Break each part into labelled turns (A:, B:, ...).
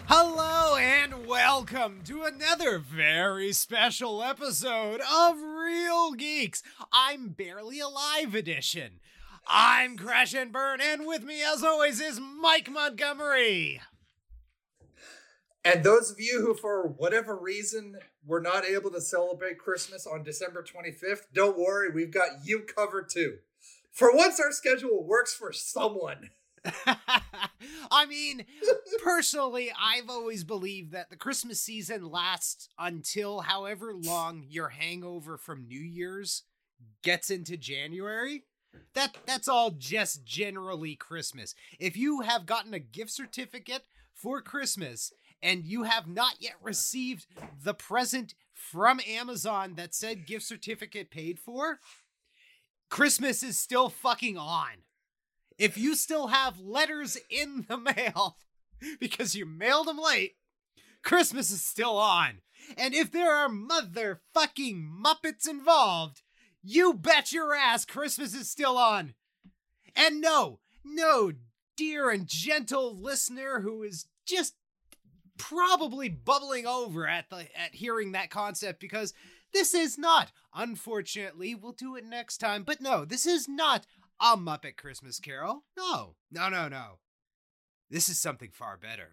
A: Hello and welcome to another very special episode of Real Geeks. I'm Barely Alive Edition. I'm Crash and Burn, and with me as always is Mike Montgomery.
B: And those of you who, for whatever reason, were not able to celebrate Christmas on December 25th, don't worry, we've got you covered too. For once, our schedule works for someone.
A: I mean, personally, I've always believed that the Christmas season lasts until however long your hangover from New Year's gets into January. That's all just generally Christmas. If you have gotten a gift certificate for Christmas and you have not yet received the present from Amazon that said gift certificate paid for, Christmas is still fucking on. If you still have letters in the mail because you mailed them late, Christmas is still on. And if there are motherfucking Muppets involved, you bet your ass Christmas is still on. And no, dear and gentle listener who is just probably bubbling over at hearing that concept, because this is not, unfortunately, we'll do it next time, but no, this is not a Muppet Christmas Carol. No. This is something far better.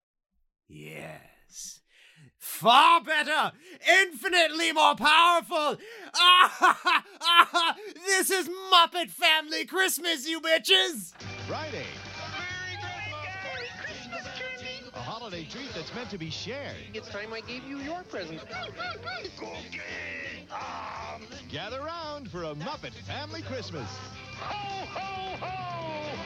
A: Yes. Far better! Infinitely more powerful! This is Muppet Family Christmas, you bitches!
C: Friday.
D: Merry Christmas, Kirby!
C: A holiday treat that's meant to be shared.
D: It's time I gave you your present.
C: Gather round for a Muppet Family Christmas.
D: Ho, ho, ho!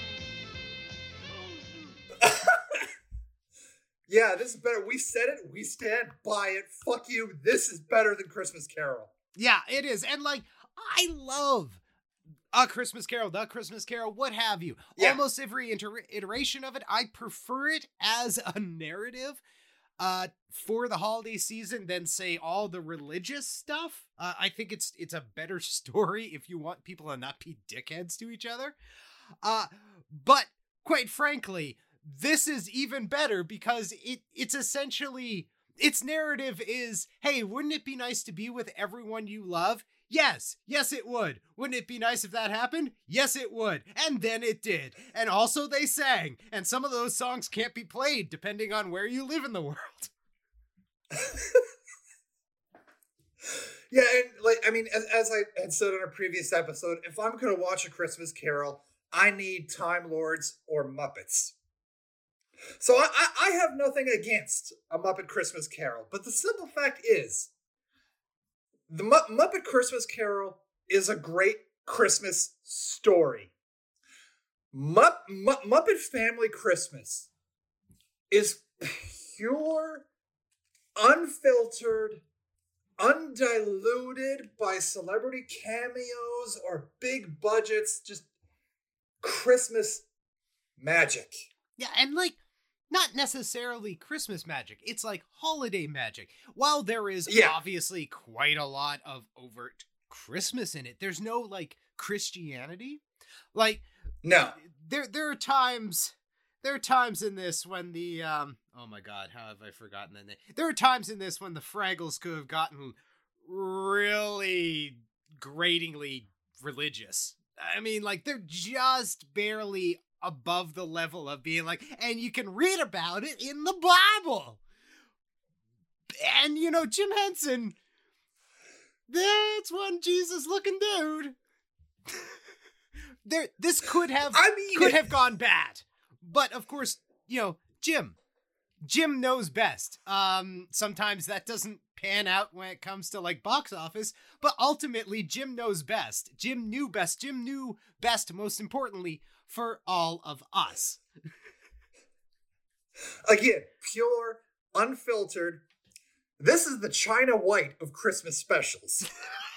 B: Yeah, this is better. We said it. We stand by it. Fuck you. This is better than Christmas Carol.
A: Yeah, it is. And I love A Christmas Carol, The Christmas Carol, what have you.
B: Yeah.
A: Almost every iteration of it. I prefer it as a narrative for the holiday season than, say, all the religious stuff. I think it's a better story if you want people to not be dickheads to each other. But quite frankly, this is even better because it's essentially, its narrative is, hey, wouldn't it be nice to be with everyone you love? Yes, it would. Wouldn't it be nice if that happened? Yes, it would. And then it did. And also they sang. And some of those songs can't be played depending on where you live in the world.
B: Yeah, and as I had said on a previous episode, if I'm going to watch A Christmas Carol, I need Time Lords or Muppets. So I have nothing against A Muppet Christmas Carol, but the simple fact is, the Muppet Christmas Carol is a great Christmas story. Muppet Family Christmas is pure, unfiltered, undiluted by celebrity cameos or big budgets, just Christmas magic.
A: Yeah, and not necessarily Christmas magic. It's like holiday magic. While there is obviously quite a lot of overt Christmas in it, there's no Christianity.
B: No.
A: There are times in this when the oh my god, how have I forgotten the name? There are times in this when the Fraggles could have gotten really gratingly religious. I mean, they're just barely above the level of being and you can read about it in the Bible. And, Jim Henson, that's one Jesus looking dude. This could have gone bad. But of course, Jim knows best. Sometimes that doesn't pan out when it comes to box office, but ultimately Jim knows best. Jim knew best. Jim knew best, most importantly, for all of us.
B: Again, pure, unfiltered. This is the China White of Christmas specials.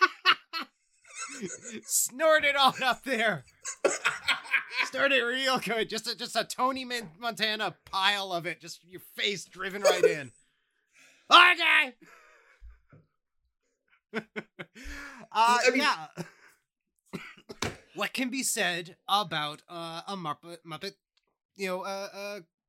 A: Snort it on up there. Snort it real good. Just a Tony Montana pile of it. Just your face driven right in. Okay. Yeah. What can be said about a Muppet,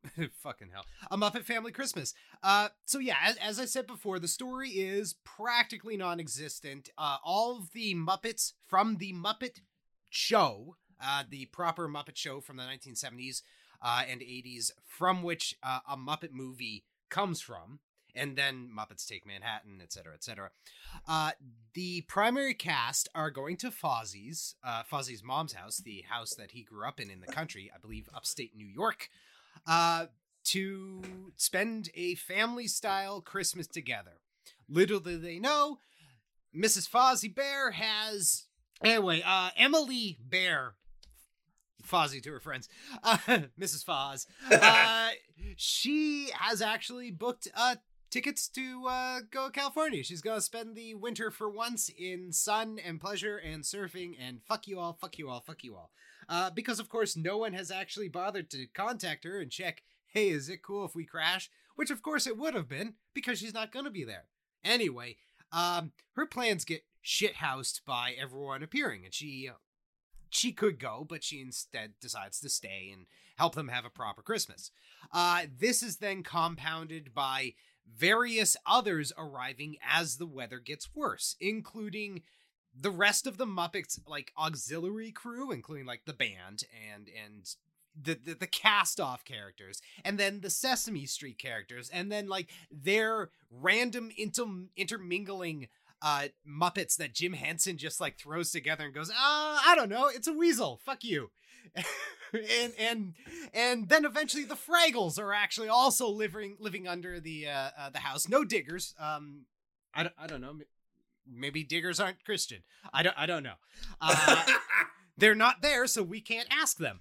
A: Fucking hell. A Muppet Family Christmas. So yeah, as I said before, the story is practically non-existent. All of the Muppets from the Muppet Show, the proper Muppet Show from the 1970s and 80s, from which a Muppet movie comes from, and then Muppets Take Manhattan, etc., etc. The primary cast are going to Fozzie's mom's house, the house that he grew up in the country, I believe upstate New York, to spend a family-style Christmas together. Little do they know, Mrs. Fozzie Bear has... Anyway, Emily Bear, Fozzie to her friends, Mrs. Foz, she has actually booked tickets to go to California. She's going to spend the winter for once in sun and pleasure and surfing and fuck you all, fuck you all, fuck you all. Because, of course, no one has actually bothered to contact her and check, hey, is it cool if we crash? Which, of course, it would have been, because she's not going to be there. Anyway, her plans get shithoused by everyone appearing, and she could go, but she instead decides to stay and help them have a proper Christmas. This is then compounded by various others arriving as the weather gets worse, including the rest of the Muppets, like, auxiliary crew, including, like, the band and the cast-off characters, and then the Sesame Street characters, and then, like, their random intermingling Muppets that Jim Henson just, like, throws together and goes, I don't know, it's a weasel, fuck you. and then eventually the Fraggles are actually also living under the house. No Diggers. I don't know. Maybe Diggers aren't Christian. I don't know. They're not there, so we can't ask them.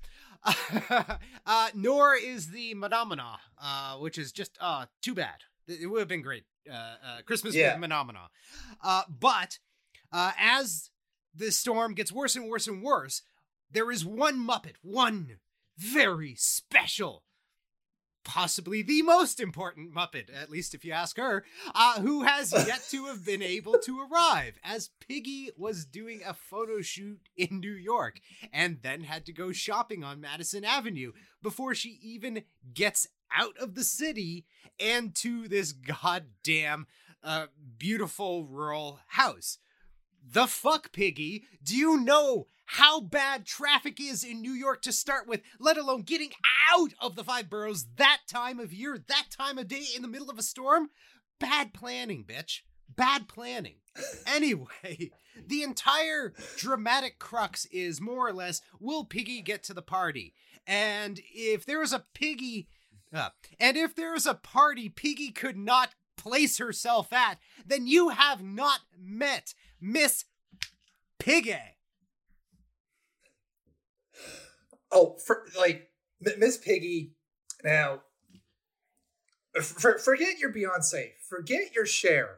A: Nor is the Phenomena, which is just too bad. It would have been great. Christmas with Phenomena. But as the storm gets worse and worse and worse, there is one Muppet, one very special, possibly the most important Muppet, at least if you ask her, who has yet to have been able to arrive, as Piggy was doing a photo shoot in New York and then had to go shopping on Madison Avenue before she even gets out of the city and to this goddamn beautiful rural house. The fuck, Piggy? Do you know how bad traffic is in New York to start with, let alone getting out of the 5 boroughs that time of year, that time of day in the middle of a storm? Bad planning, bitch. Bad planning. Anyway, the entire dramatic crux is more or less, will Piggy get to the party? And if there is a party Piggy could not place herself at, then you have not met Miss Piggy.
B: Oh, Miss Piggy. Now, forget your Beyonce. Forget your Cher.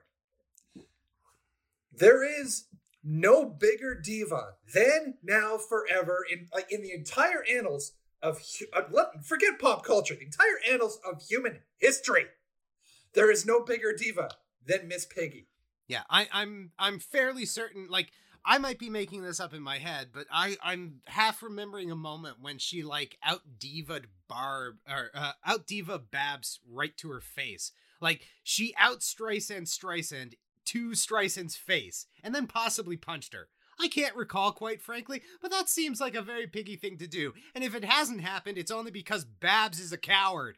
B: There is no bigger diva than, now, forever in the entire annals of forget pop culture. The entire annals of human history. There is no bigger diva than Miss Piggy.
A: Yeah, I'm fairly certain, like, I might be making this up in my head, but I'm half remembering a moment when she, like, out-diva Babs right to her face. Like, she out-Streisand to Streisand's face, and then possibly punched her. I can't recall, quite frankly, but that seems like a very Piggy thing to do. And if it hasn't happened, it's only because Babs is a coward.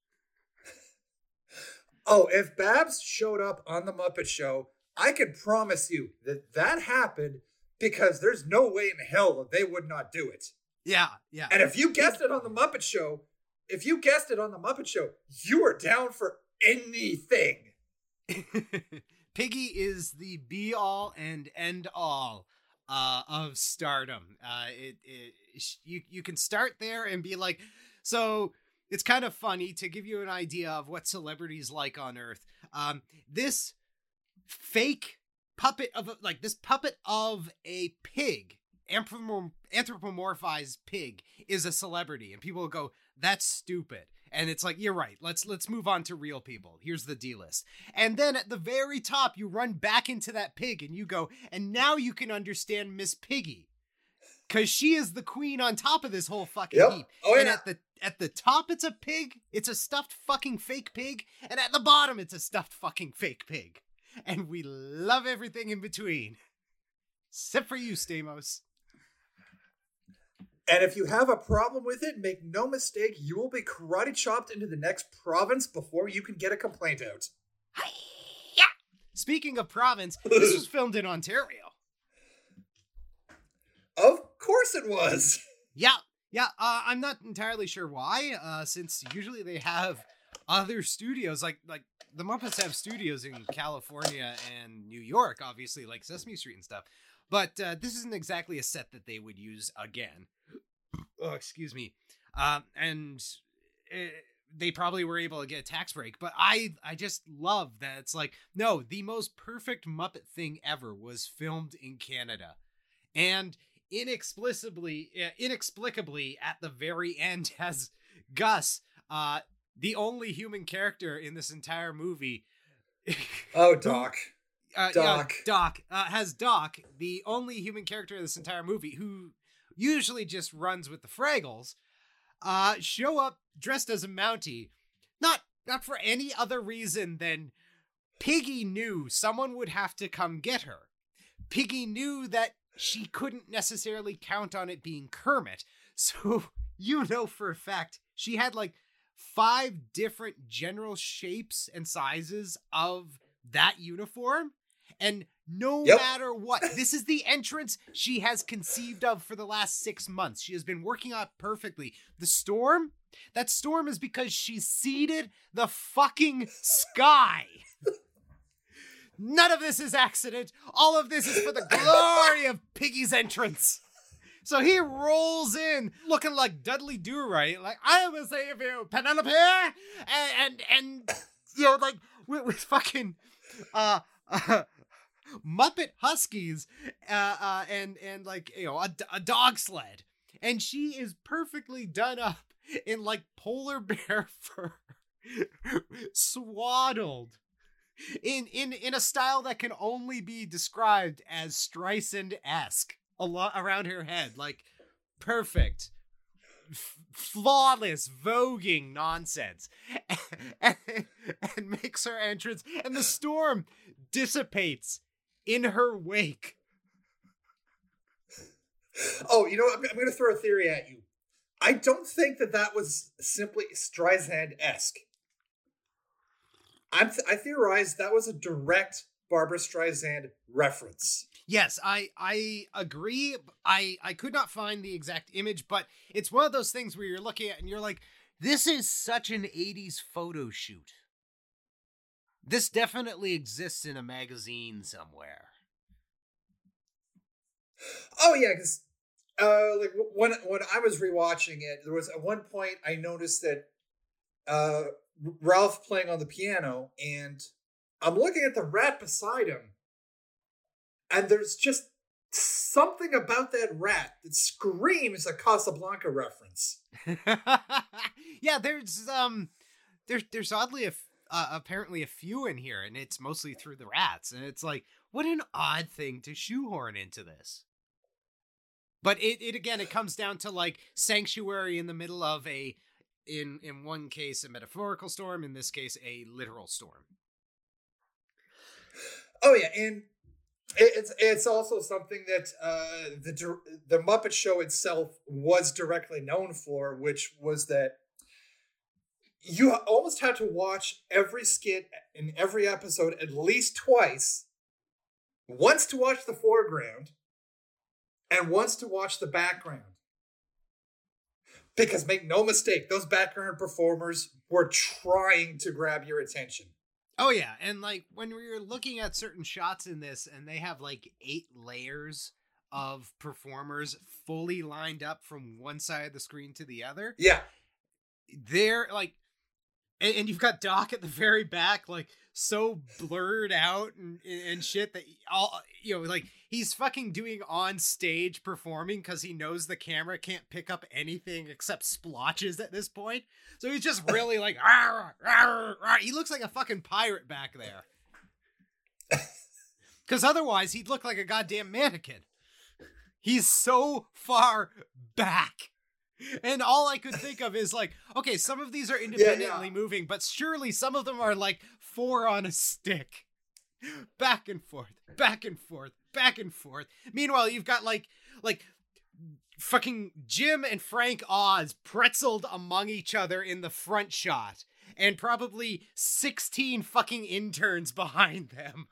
B: Oh, if Babs showed up on The Muppet Show, I can promise you that happened because there's no way in hell that they would not do it.
A: Yeah.
B: And if you guessed it on The Muppet Show, you are down for anything.
A: Piggy is the be-all and end-all of stardom. You can start there and be like, so it's kind of funny to give you an idea of what celebrities like on Earth. This fake puppet of a pig, anthropomorphized pig, is a celebrity, and people will go, that's stupid. And it's like, you're right, let's move on to real people. Here's the D-list. And then at the very top, you run back into that pig and you go, and now you can understand Miss Piggy. Because she is the queen on top of this whole fucking heap.
B: Oh, yeah.
A: And at the top it's a pig, it's a stuffed fucking fake pig, and at the bottom it's a stuffed fucking fake pig. And we love everything in between. Except for you, Stamos.
B: And if you have a problem with it, make no mistake, you will be karate chopped into the next province before you can get a complaint out.
A: Yeah. Speaking of province, this was filmed in Ontario.
B: Of course it was.
A: Yeah. I'm not entirely sure why, since usually they have other studios, like the Muppets have studios in California and New York, obviously, like Sesame Street and stuff. But this isn't exactly a set that they would use again. Oh, excuse me. They probably were able to get a tax break. But I just love that it's like, no, the most perfect Muppet thing ever was filmed in Canada. And inexplicably at the very end has Gus, the only human character in this entire movie.
B: Oh, Doc.
A: Doc has Doc, the only human character in this entire movie, who usually just runs with the Fraggles, show up dressed as a Mountie, not for any other reason than Piggy knew someone would have to come get her. Piggy knew that she couldn't necessarily count on it being Kermit, so you know for a fact she had like 5 different general shapes and sizes of that uniform. And no matter what, this is the entrance she has conceived of for the last 6 months. She has been working out perfectly. The storm? That storm is because she seeded the fucking sky. None of this is accident. All of this is for the glory of Piggy's entrance. So he rolls in looking like Dudley Do-Right, like, I will save you, Penelope! And you know, like, with fucking, Muppet Huskies, and like, you know, a dog sled. And she is perfectly done up in like polar bear fur, swaddled in a style that can only be described as Streisand-esque around her head. Like, perfect, flawless, voguing nonsense. And makes her entrance, and the storm dissipates in her wake.
B: Oh, you know what? I'm going to throw a theory at you. I don't think that was simply Streisand-esque. I theorize that was a direct Barbra Streisand reference.
A: Yes, I agree. I could not find the exact image, but it's one of those things where you're looking at and you're like, this is such an 80s photo shoot. This definitely exists in a magazine somewhere.
B: Oh yeah, because like when I was rewatching it, there was at one point I noticed that Ralph playing on the piano, and I'm looking at the rat beside him, and there's just something about that rat that screams a Casablanca reference.
A: Yeah, there's oddly apparently a few in here, and it's mostly through the rats, and it's like, what an odd thing to shoehorn into this. But it again, it comes down to like sanctuary in the middle of in one case a metaphorical storm, in this case a literal storm.
B: Oh yeah, and it's also something that the Muppet Show itself was directly known for, which was that you almost had to watch every skit in every episode at least twice. Once to watch the foreground, and once to watch the background. Because make no mistake, those background performers were trying to grab your attention.
A: Oh yeah, and like when we were looking at certain shots in this, and they have like 8 layers of performers fully lined up from one side of the screen to the other.
B: Yeah.
A: They're like, and you've got Doc at the very back, like so blurred out and shit that all, you know, like he's fucking doing on stage performing because he knows the camera can't pick up anything except splotches at this point. So he's just really like, rawr, rawr, rawr. He looks like a fucking pirate back there. Because otherwise he'd look like a goddamn mannequin. He's so far back. And all I could think of is like, okay, some of these are independently moving, but surely some of them are like 4 on a stick. Back and forth, back and forth, back and forth. Meanwhile, you've got like fucking Jim and Frank Oz pretzeled among each other in the front shot, and probably 16 fucking interns behind them.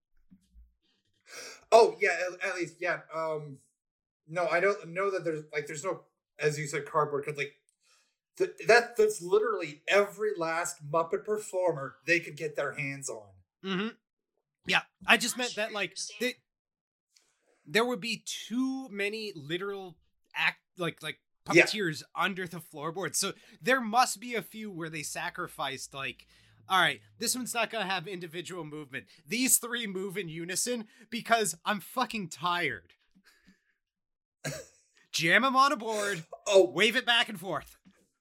B: Oh yeah, at least yeah. No, I don't know that there's no, as you said, cardboard, because like that's literally every last Muppet performer they could get their hands on.
A: Mm-hmm. Yeah, I just meant that like there would be too many literal puppeteers under the floorboard. So there must be a few where they sacrificed like, all right, this one's not going to have individual movement. These 3 move in unison because I'm fucking tired. Jam them on a board.
B: Oh,
A: wave it back and forth.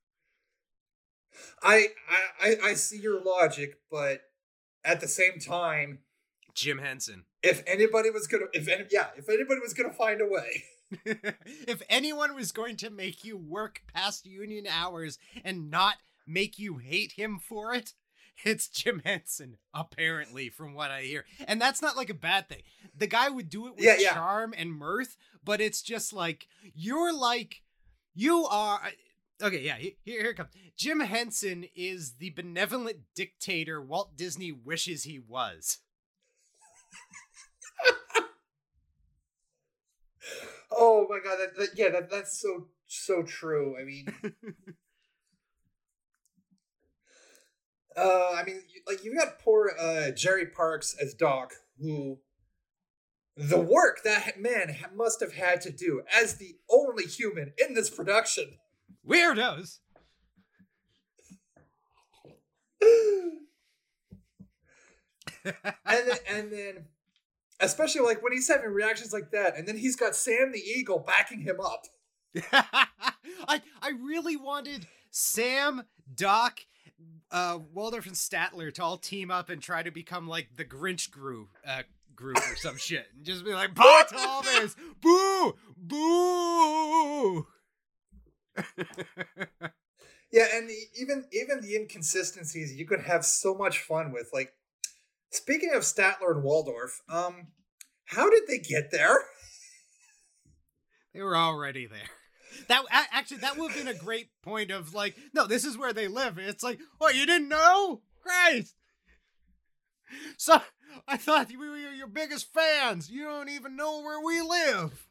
B: I see your logic, but at the same time,
A: Jim Henson.
B: If anybody was gonna find a way.
A: If anyone was going to make you work past union hours and not make you hate him for it, it's Jim Henson, apparently, from what I hear. And that's not like a bad thing. The guy would do it with charm and mirth, but it's just like, you are... Okay, yeah, here it comes. Jim Henson is the benevolent dictator Walt Disney wishes he was.
B: Oh my god, that's so true. I mean, you've got poor Jerry Parks as Doc, who the work that man must have had to do as the only human in this production.
A: Weirdos.
B: and then especially like when he's having reactions like that, and then he's got Sam the Eagle backing him up.
A: I really wanted Sam, Doc, Waldorf, and Statler to all team up and try to become like the Grinch group or some shit, and just be like, "Boo to all this, boo, boo."
B: Yeah, and even the inconsistencies you could have so much fun with. Like, speaking of Statler and Waldorf, how did they get there?
A: They were already there. That would have been a great point of like, no, this is where they live. It's like, what, you didn't know? Christ. So I thought we were your biggest fans. You don't even know where we live.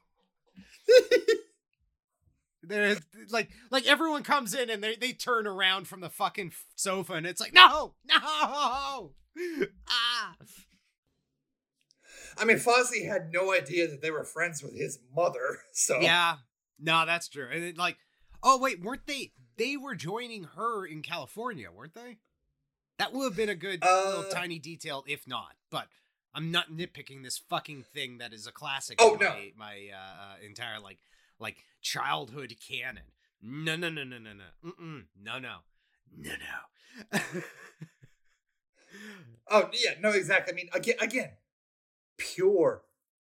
A: They're like everyone comes in and they turn around from the fucking sofa and it's like, no. Ah.
B: I mean, Fozzie had no idea that they were friends with his mother, so...
A: Yeah, no, that's true. And it, like, oh, wait, weren't they... They were joining her in California, weren't they? That would have been a good little tiny detail, if not. But I'm not nitpicking this fucking thing that is a classic in my entire, like, childhood canon. No. Mm-mm. No.
B: Oh, yeah, no, exactly. I mean, again, pure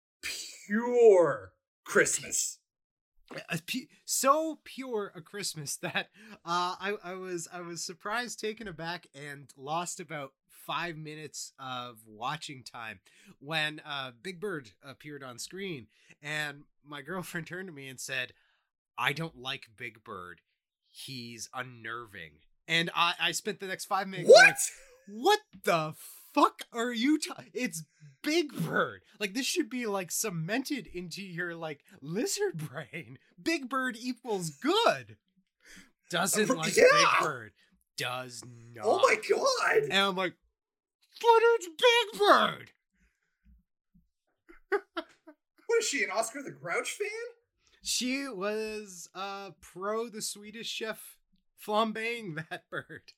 B: Christmas.
A: So pure a Christmas that I was surprised, taken aback, and lost about 5 minutes of watching time when Big Bird appeared on screen, and my girlfriend turned to me and said, "I don't like Big Bird. He's unnerving." And I spent the next 5 minutes
B: What?
A: going, what the fuck are you it's Big Bird. Like, this should be like cemented into your like lizard brain. Big Bird equals good. Doesn't like Big Bird. Does not.
B: Oh my god.
A: And I'm like, but it's Big Bird.
B: What is she, an Oscar the Grouch fan?
A: She was pro the Swedish chef flambeing that bird.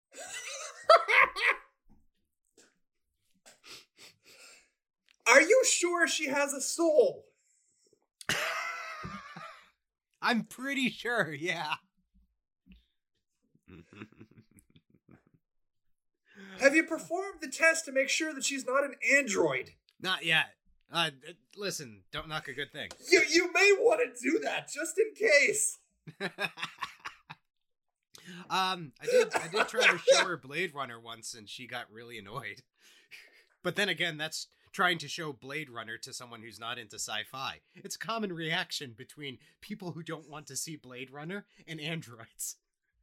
B: Are you sure she has a soul?
A: I'm pretty sure, yeah.
B: Have you performed the test to make sure that she's not an android?
A: Not yet. Listen, don't knock a good thing.
B: You may want to do that, just in case.
A: I did try to show her Blade Runner once, and she got really annoyed. But then again, that's trying to show Blade Runner to someone who's not into sci-fi. It's a common reaction between people who don't want to see Blade Runner and androids.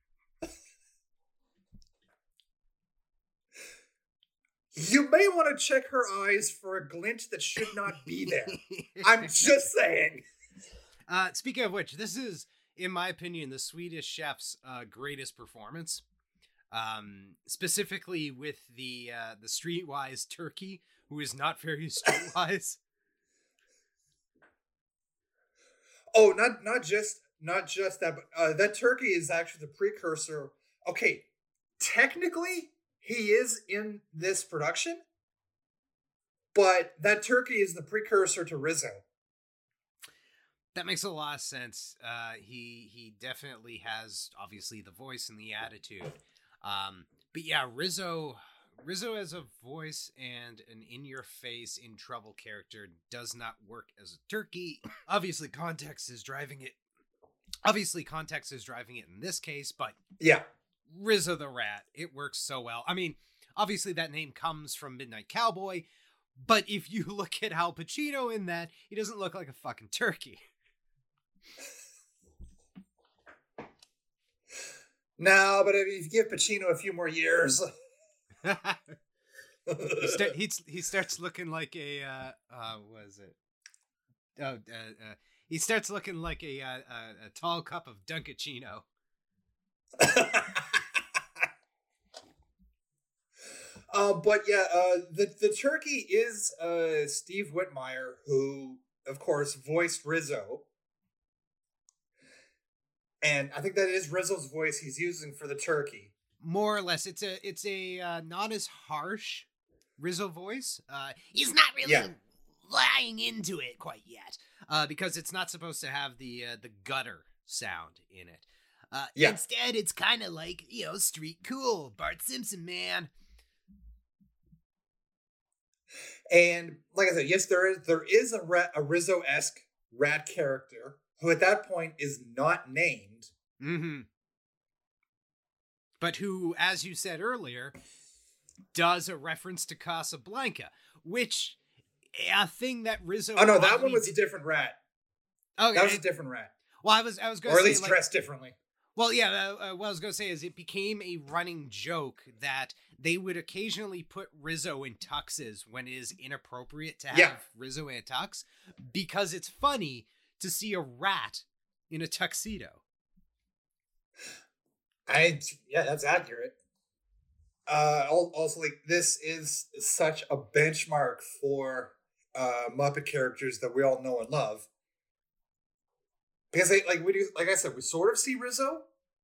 B: You may want to check her eyes for a glint that should not be there. I'm just saying.
A: Speaking of which, this is, in my opinion, the Swedish chef's greatest performance. Specifically with the streetwise turkey, who is not very streetwise.
B: Oh, not just that, but that turkey is actually the precursor. Okay, technically, he is in this production, but that turkey is the precursor to Rizzo.
A: That makes a lot of sense. He definitely has, obviously, the voice and the attitude. But yeah, Rizzo as a voice and an in-your-face, in-trouble character does not work as a turkey. Obviously, context is driving it in this case, but
B: yeah,
A: Rizzo the Rat, it works so well. I mean, obviously that name comes from Midnight Cowboy, but if you look at Al Pacino in that, he doesn't look like a fucking turkey.
B: No, but if you give Pacino a few more years,
A: he starts looking like a what is it? He starts looking like a tall cup of Dunkachino.
B: But yeah, the turkey is Steve Whitmire, who of course voiced Rizzo. And I think that is Rizzo's voice he's using for the turkey.
A: More or less, it's a not as harsh Rizzo voice. He's not really lying into it quite yet, because it's not supposed to have the gutter sound in it. Instead, it's kind of like, street cool, Bart Simpson, man.
B: And like I said, yes, there is a Rizzo-esque rat character who at that point is not named.
A: Mm-hmm. But who, as you said earlier, does a reference to Casablanca, which a thing that Rizzo.
B: Oh no, that one was a different rat.
A: Okay,
B: that was a different rat.
A: Well, I was going to say,
B: or at least dressed differently.
A: Well, yeah. What I was going to say is it became a running joke that they would occasionally put Rizzo in tuxes when it is inappropriate to have Rizzo in a tux, because it's funny to see a rat in a tuxedo.
B: That's accurate. Also, like, this is such a benchmark for Muppet characters that we all know and love. Because we do, like I said, we sort of see Rizzo.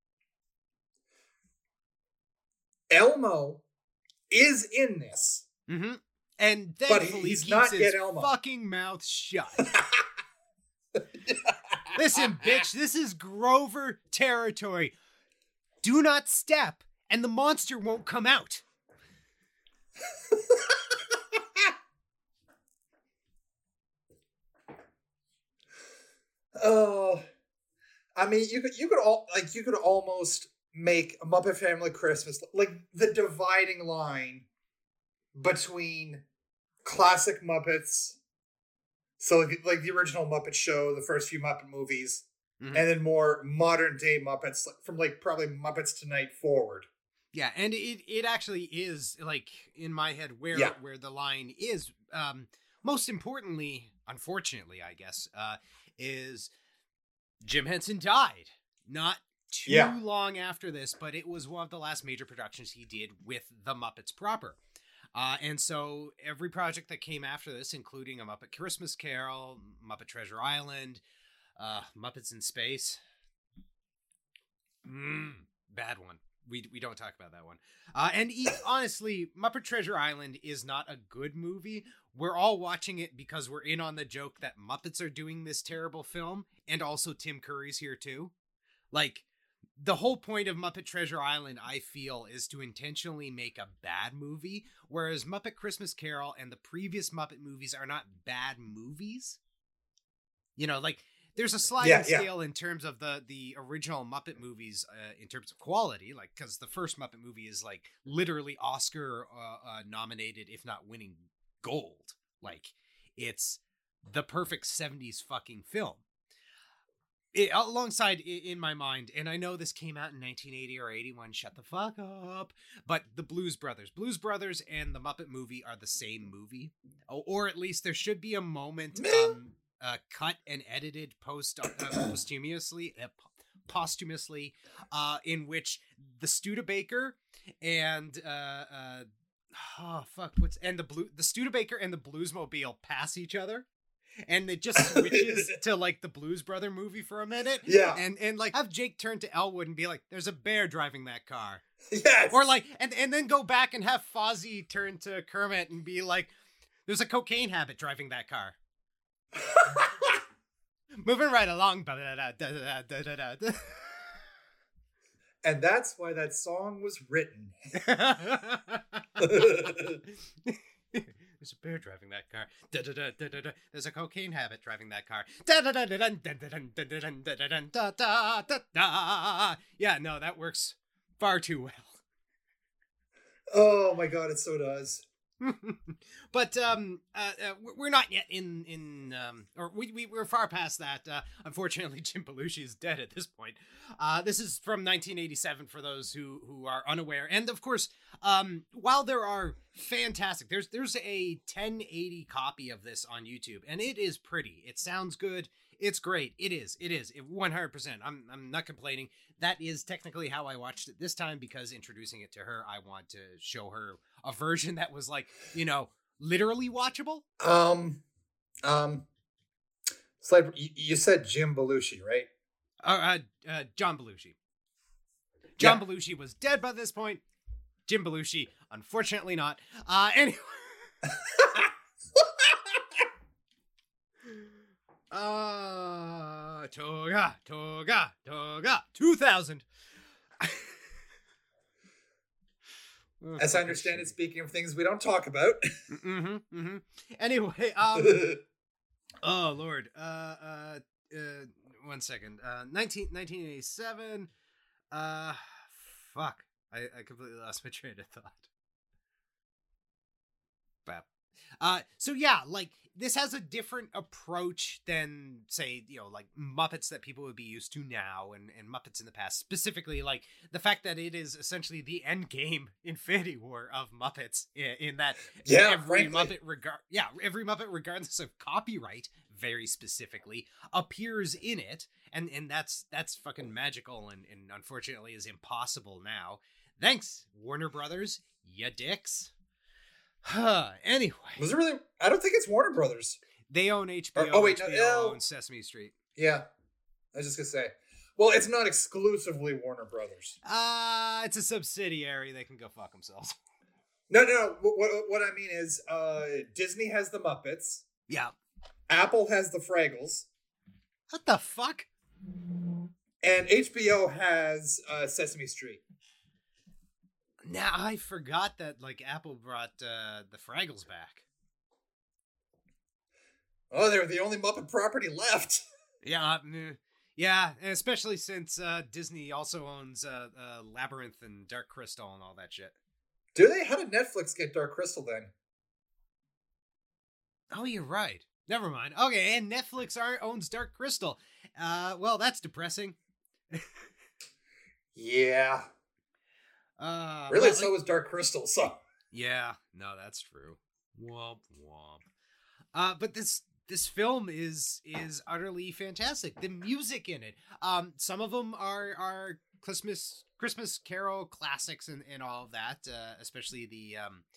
B: Elmo is in this.
A: Mm-hmm. And thankfully
B: he's
A: he
B: not
A: keeps
B: yet
A: his
B: Elmo.
A: fucking mouth shut. Listen, bitch, this is Grover territory. Do not step, and the monster won't come out.
B: Oh, I mean, you could almost make a Muppet Family Christmas like the dividing line between classic Muppets, so like the original Muppet Show, the first few Muppet movies, and then more modern day Muppets from probably Muppets Tonight forward.
A: Yeah, and it actually is, like, in my head where the line is. Most importantly, unfortunately, I guess, is Jim Henson died not too long after this, but it was one of the last major productions he did with the Muppets proper. And so every project that came after this, including A Muppet Christmas Carol, Muppet Treasure Island, Muppets in Space, bad one. We don't talk about that one. Honestly, Muppet Treasure Island is not a good movie. We're all watching it because we're in on the joke that Muppets are doing this terrible film, and also Tim Curry's here too. Like, the whole point of Muppet Treasure Island, I feel, is to intentionally make a bad movie, whereas Muppet Christmas Carol and the previous Muppet movies are not bad movies. Like, there's a sliding
B: Yeah.
A: scale in terms of the original Muppet movies in terms of quality, like because the first Muppet movie is like literally Oscar nominated, if not winning gold. Like it's the perfect 70s fucking film. Alongside in my mind, and I know this came out in 1980 or 81, shut the fuck up, but the Blues Brothers and the Muppet movie are the same movie, or at least there should be a moment cut and edited posthumously in which the Studebaker and the Studebaker and the Bluesmobile pass each other. And it just switches to like the Blues Brother movie for a minute.
B: Yeah.
A: And like have Jake turn to Elwood and be like, there's a bear driving that car.
B: Yes.
A: Or like, and then go back and have Fozzie turn to Kermit and be like, there's a cocaine habit driving that car. Moving right along.
B: And that's why that song was written.
A: There's a bear driving that car. There's a cocaine habit driving that car. Yeah, no, that works far too well.
B: Oh my god, it so does.
A: But we're not yet we're far past that. Unfortunately, Jim Belushi is dead at this point. This is from 1987 for those who are unaware. And of course, while there are fantastic, there's a 1080 copy of this on YouTube, and it is pretty. It sounds good. It's great. It is 100%. I'm not complaining. That is technically how I watched it this time, because introducing it to her, I want to show her a version that was like, literally watchable.
B: Slade, you said Jim Belushi, right?
A: John Belushi. John Belushi was dead by this point. Jim Belushi, unfortunately not. Anyway. Toga, 2000.
B: As I understand it, speaking of things we don't talk about.
A: Anyway, oh Lord, 1 second, 1987. Fuck, I completely lost my train of thought. Bap. So yeah, like this has a different approach than, say, like Muppets that people would be used to now, and Muppets in the past. Specifically, like the fact that it is essentially the end game Infinity War of Muppets, in that every Muppet, regardless of copyright, very specifically, appears in it, and that's fucking magical, and unfortunately is impossible now. Thanks, Warner Brothers, ya dicks. Anyway,
B: was it really? I don't think it's Warner Brothers.
A: They own HBO.
B: HBO
A: owns Sesame Street.
B: Yeah, I was just gonna say. Well, it's not exclusively Warner Brothers.
A: It's a subsidiary. They can go fuck themselves.
B: No. What I mean is, Disney has the Muppets.
A: Yeah.
B: Apple has the Fraggles.
A: What the fuck?
B: And HBO has Sesame Street.
A: Now I forgot that like Apple brought the Fraggles back.
B: Oh, they're the only Muppet property left.
A: Yeah, and especially since Disney also owns Labyrinth and Dark Crystal and all that shit.
B: Do they? How did Netflix get Dark Crystal then?
A: Oh, you're right. Never mind. Okay, and Netflix owns Dark Crystal. Well, that's depressing.
B: Yeah. Really, well, so was Dark Crystal, so.
A: Yeah, no, that's true. Womp womp. But this film is utterly fantastic. The music in it, some of them are Christmas Carol classics and all of that, especially the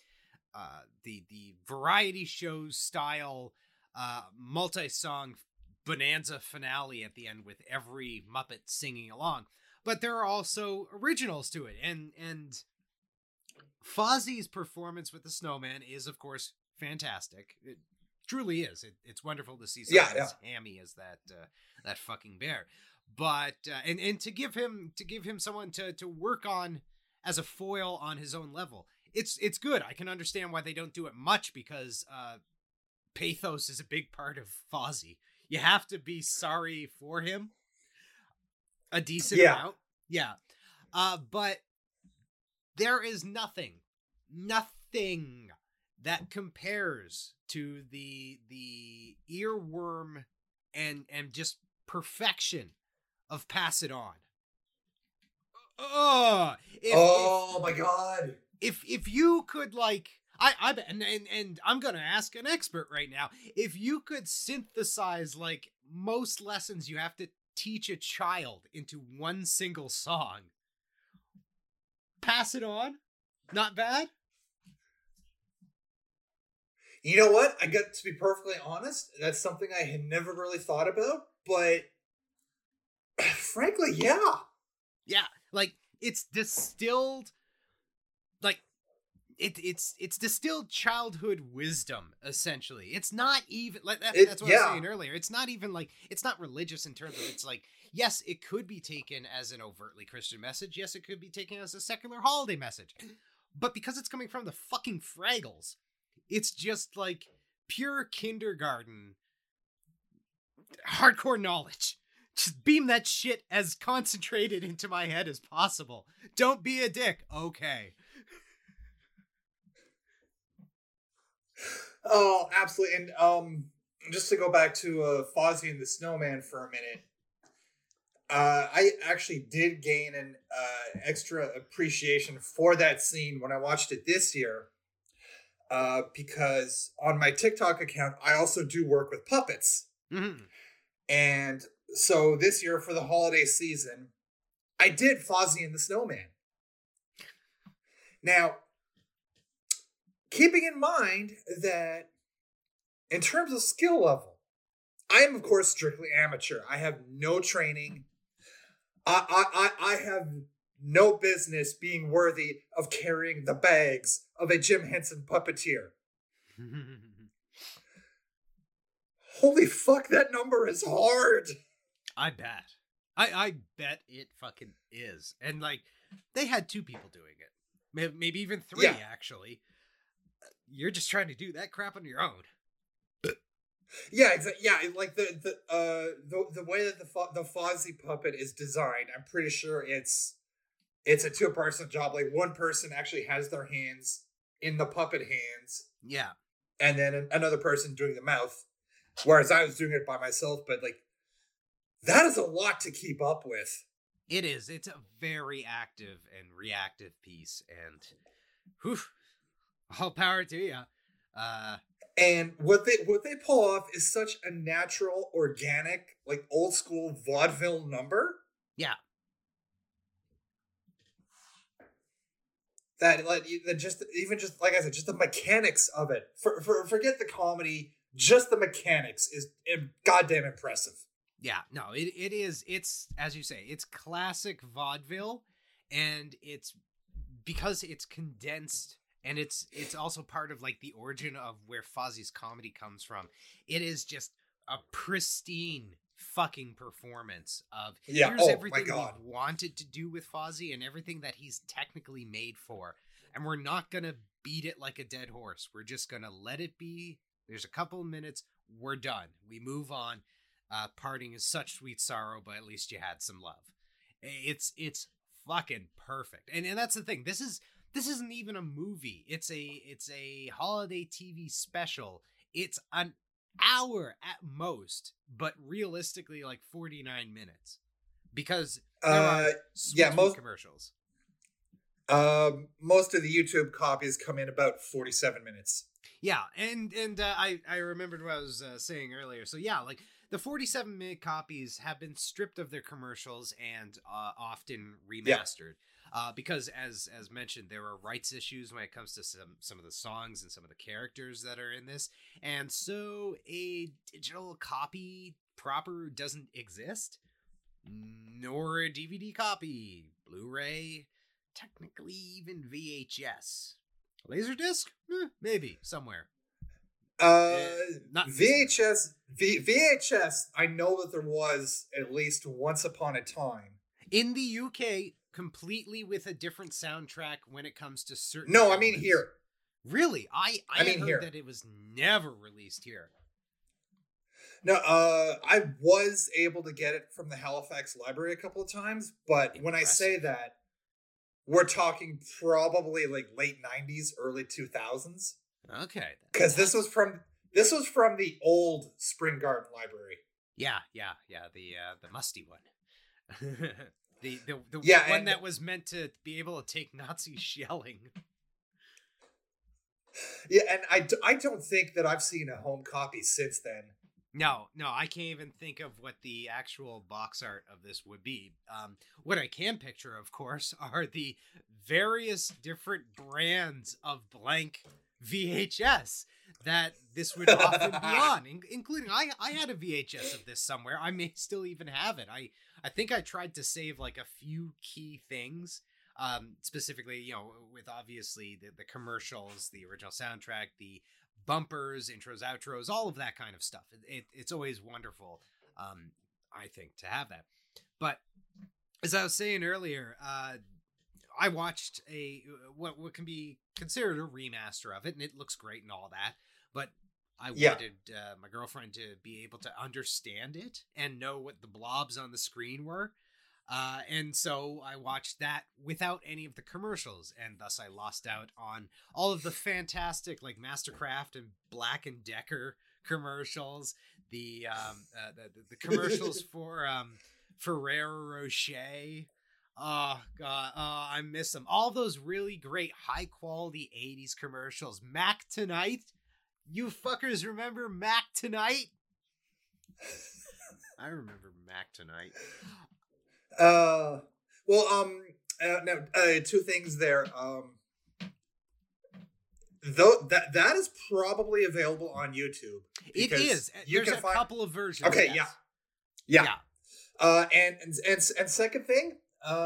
A: variety show style multi-song bonanza finale at the end with every Muppet singing along. But there are also originals to it, and Fozzie's performance with the snowman is, of course, fantastic. It truly is. It's wonderful to see someone as hammy as that fucking bear. But and to give him someone to work on as a foil on his own level, it's good. I can understand why they don't do it much, because pathos is a big part of Fozzie. you have to be sorry for him a decent
B: Yeah.
A: amount. Yeah. But there is nothing that compares to the earworm and just perfection of Pass It On. Oh,
B: my God.
A: if you could, like, I bet, and I'm gonna ask an expert right now, if you could synthesize like most lessons you have to teach a child into one single song, Pass It On, not bad.
B: You know what? I got to be perfectly honest. That's something I had never really thought about, but frankly, yeah.
A: Yeah, like it's distilled, like it's distilled childhood wisdom, essentially. It's not even like that, that's what I was saying earlier. It's not even like, it's not religious in terms of, it's like, yes, it could be taken as an overtly Christian message. Yes, it could be taken as a secular holiday message. But because it's coming from the fucking Fraggles, it's just like pure kindergarten hardcore knowledge. Just beam that shit as concentrated into my head as possible. Don't be a dick. Okay.
B: Oh, absolutely. And just to go back to Fozzie and the Snowman for a minute, I actually did gain an extra appreciation for that scene when I watched it this year, because on my TikTok account, I also do work with puppets.
A: Mm-hmm.
B: And so this year for the holiday season, I did Fozzie and the Snowman. Now, keeping in mind that in terms of skill level, I am, of course, strictly amateur. I have no training. I have no business being worthy of carrying the bags of a Jim Henson puppeteer. Holy fuck, that number is hard.
A: I bet. I bet it fucking is. And like, they had 2 people doing it. Maybe even 3, actually. You're just trying to do that crap on your own.
B: Yeah, exactly. Yeah, like the way that the Fozzie puppet is designed, I'm pretty sure it's a 2-person job. Like, one person actually has their hands in the puppet hands.
A: Yeah.
B: And then another person doing the mouth. Whereas I was doing it by myself, but like, that is a lot to keep up with.
A: It is. It's a very active and reactive piece, and whew, all power to you.
B: And what they pull off is such a natural, organic, like old school vaudeville number.
A: Yeah.
B: That like just like I said, just the mechanics of it. Forget the comedy. Just the mechanics is goddamn impressive.
A: Yeah, no, it is. It's, as you say, it's classic vaudeville, and it's because it's condensed, and it's also part of like the origin of where Fozzie's comedy comes from. It is just a pristine fucking performance of here's everything we wanted to do with Fozzie and everything that he's technically made for, and we're not gonna beat it like a dead horse. We're just gonna let it be. There's a couple of minutes. We're done. We move on. Parting is such sweet sorrow, but at least you had some love. It's fucking perfect. And that's the thing. This isn't even a movie. It's a holiday TV special. It's an hour at most, but realistically like 49 minutes. Because there are sweet commercials.
B: Most of the YouTube copies come in about 47 minutes.
A: Yeah, and I remembered what I was saying earlier. So yeah, like the 47-minute copies have been stripped of their commercials and often remastered. Because as mentioned, there are rights issues when it comes to some of the songs and some of the characters that are in this. And so a digital copy proper doesn't exist, nor a DVD copy, Blu-ray, technically even VHS. Laserdisc? Maybe somewhere.
B: Not VHS. VHS. I know that there was at least once upon a time
A: in the UK, completely with a different soundtrack when it comes to certain.
B: No,
A: elements.
B: I mean here.
A: Really, I mean heard here that it was never released here.
B: No, I was able to get it from the Halifax Library a couple of times, but when I say that, we're talking probably like late 90s, early 2000s.
A: Okay.
B: Because this was from the old Spring Garden Library.
A: Yeah, the musty one. the
B: Yeah,
A: one that was meant to be able to take Nazi shelling.
B: Yeah, and I don't think that I've seen a home copy since then.
A: No, I can't even think of what the actual box art of this would be. What I can picture, of course, are the various different brands of blank VHS that this would often be on, including I had a VHS of this somewhere. I may still even have it. I think I tried to save like a few key things, specifically, you know, with obviously the commercials, the original soundtrack, the bumpers, intros, outros, all of that kind of stuff. It's always wonderful, I think, to have that. But as I was saying earlier, I watched what can be considered a remaster of it, and it looks great and all that. But I wanted my girlfriend to be able to understand it and know what the blobs on the screen were. And so I watched that without any of the commercials, and thus I lost out on all of the fantastic like Mastercraft and Black and Decker commercials, the commercials for Ferrero Rocher. Oh god, I miss them. All those really great high quality 80s commercials. Mac Tonight. You fuckers remember Mac Tonight? I remember Mac Tonight.
B: Now, two things there. Though that is probably available on YouTube.
A: It is. There's a couple of versions.
B: Okay,
A: yes.
B: yeah. And second thing,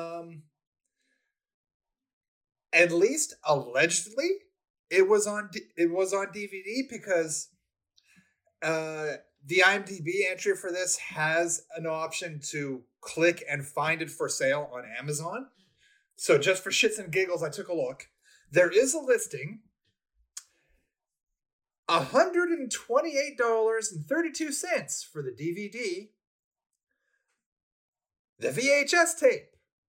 B: at least allegedly, it was on DVD because the IMDb entry for this has an option to click and find it for sale on Amazon. So just for shits and giggles, I took a look. There is a listing. $128.32 for the DVD. The VHS tape.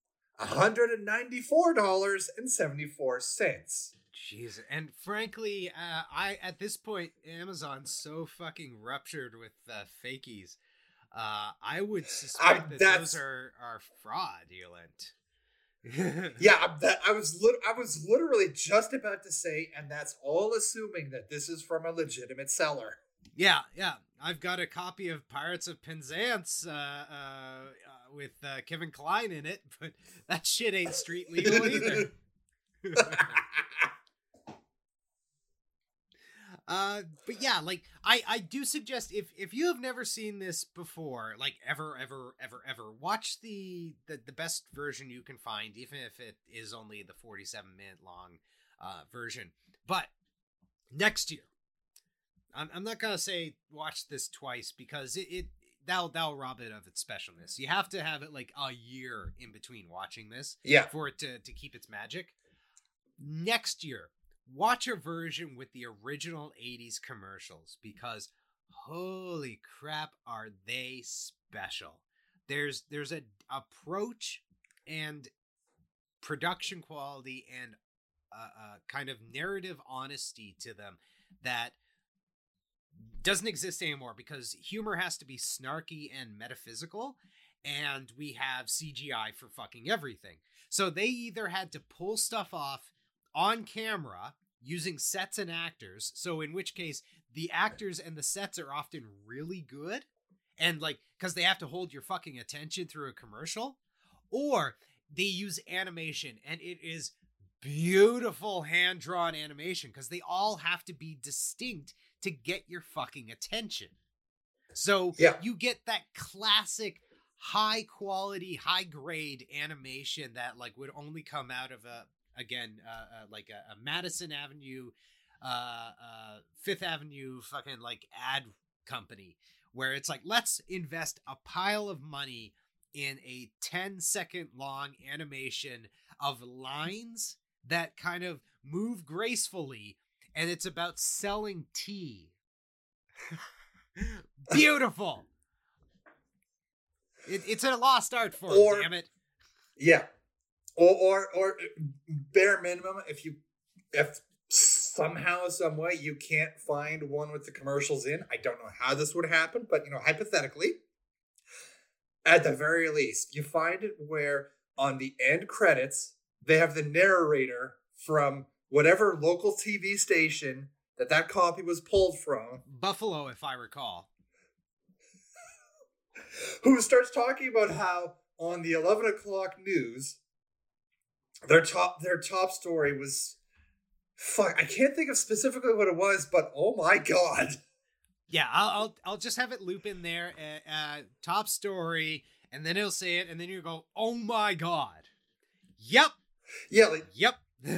B: $194.74.
A: Jeez, and frankly, I at this point, Amazon's so fucking ruptured with fakies. I would suspect that those are fraudulent.
B: Yeah, I was literally just about to say, and that's all assuming that this is from a legitimate seller.
A: Yeah. I've got a copy of Pirates of Penzance with Kevin Kline in it, but that shit ain't street legal either. But yeah, like I do suggest if you have never seen this before, like ever, watch the best version you can find, even if it is only the 47-minute long version. But next year, I'm not gonna say watch this twice because that'll rob it of its specialness. You have to have it like a year in between watching this, for it to keep its magic. Next year, watch a version with the original 80s commercials because holy crap, are they special. There's an approach and production quality and kind of narrative honesty to them that doesn't exist anymore because humor has to be snarky and metaphysical, and we have CGI for fucking everything. So they either had to pull stuff off on camera using sets and actors, so in which case the actors and the sets are often really good and like because they have to hold your fucking attention through a commercial, or they use animation and it is beautiful hand-drawn animation because they all have to be distinct to get your fucking attention. So you get that classic high quality, high grade animation that like would only come out of a Madison Avenue, Fifth Avenue fucking like ad company where it's like, let's invest a pile of money in a 10-second long animation of lines that kind of move gracefully, and it's about selling tea. Beautiful. It's a lost art form,
B: Or-
A: damn it.
B: Yeah. Or bare minimum, if somehow, some way you can't find one with the commercials in, I don't know how this would happen, but hypothetically, at the very least, you find it where on the end credits, they have the narrator from whatever local TV station that copy was pulled from,
A: Buffalo, if I recall.
B: who starts talking about how on the 11 o'clock news, their top story was, fuck, I can't think of specifically what it was, but oh my god.
A: Yeah, I'll just have it loop in there, top story, and then he'll say it, and then you go, oh my god. Yep.
B: Yeah, like,
A: Yep.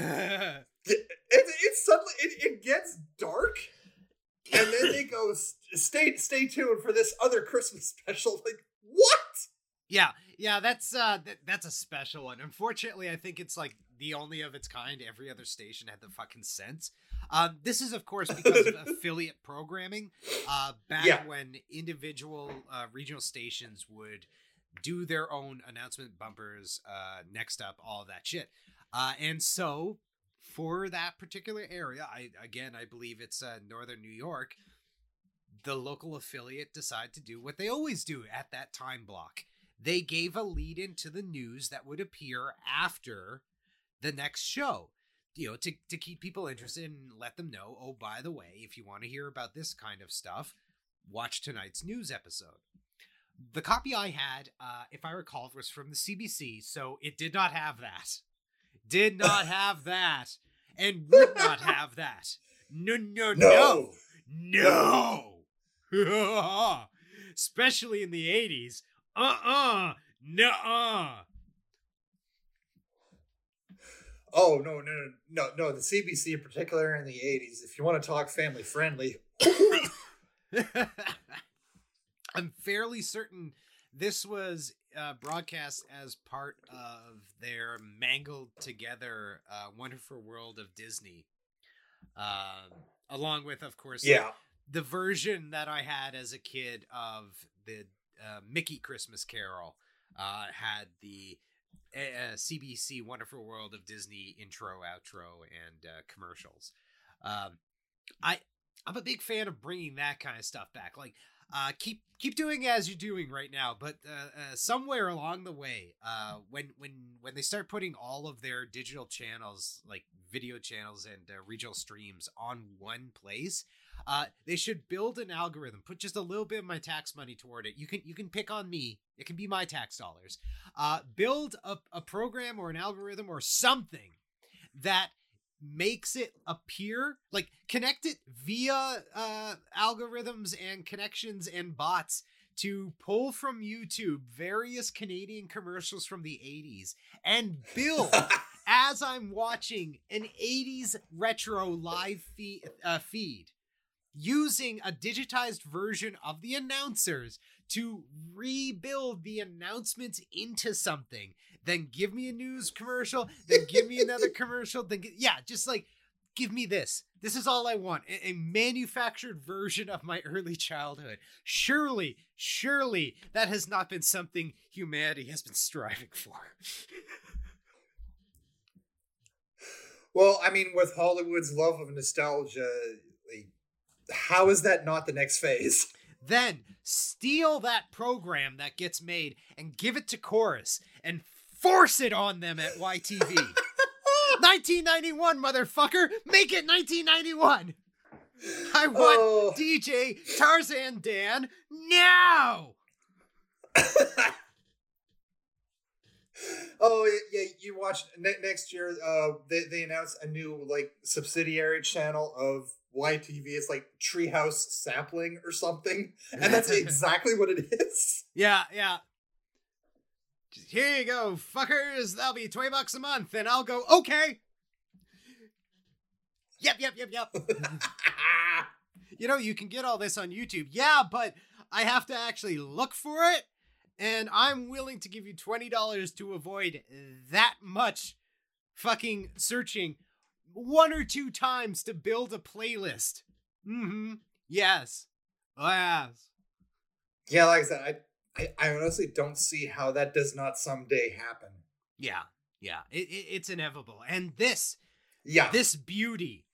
B: it's suddenly, it gets dark, and then they go, stay tuned for this other Christmas special. Like, what?
A: Yeah, that's a special one. Unfortunately, I think it's like the only of its kind. Every other station had the fucking sense. This is, of course, because of affiliate programming. Back when individual regional stations would do their own announcement bumpers, next up, all of that shit. And so, for that particular area, I believe it's Northern New York, the local affiliate decided to do what they always do at that time block. They gave a lead into the news that would appear after the next show, to keep people interested and let them know, oh, by the way, if you want to hear about this kind of stuff, watch tonight's news episode. The copy I had, if I recall, was from the CBC, so it did not have that. Did not have that. And would not have that. No. Especially in the 80s. Nuh-uh.
B: Oh, no. The CBC in particular in the 80s, if you want to talk family friendly.
A: I'm fairly certain this was broadcast as part of their mangled together Wonderful World of Disney. Along with, of course, the version that I had as a kid of the Mickey Christmas Carol had the CBC Wonderful World of Disney intro, outro, and commercials. I'm a big fan of bringing that kind of stuff back. Like, keep doing as you're doing right now, but somewhere along the way, when they start putting all of their digital channels, like video channels and regional streams, on one place, they should build an algorithm. Put just a little bit of my tax money toward it. You can pick on me. It can be my tax dollars. Build a program or an algorithm or something that makes it appear, like, connect it via algorithms and connections and bots to pull from YouTube various Canadian commercials from the 80s and build as I'm watching an 80s retro live feed using a digitized version of the announcers to rebuild the announcements into something. Then give me a news commercial, then give me another commercial, then just like, give me this. This is all I want. A manufactured version of my early childhood. Surely that has not been something humanity has been striving for.
B: Well, I mean, with Hollywood's love of nostalgia, how is that not the next phase?
A: Then steal that program that gets made and give it to Chorus and force it on them at YTV. 1991, motherfucker! Make it 1991! I want DJ Tarzan Dan now!
B: Oh, yeah, you watched next year, they announced a new, like, subsidiary channel of YTV. It's like Treehouse Sampling or something. And that's exactly what it is.
A: Yeah. Here you go, fuckers. That'll be $20 a month. And I'll go, okay. Yep. You can get all this on YouTube. Yeah, but I have to actually look for it. And I'm willing to give you $20 to avoid that much fucking searching 1 or 2 times to build a playlist. Yes. Yes.
B: Yeah, like I said, I honestly don't see how that does not someday happen.
A: Yeah. Yeah. It's inevitable. And this
B: Yeah.
A: beauty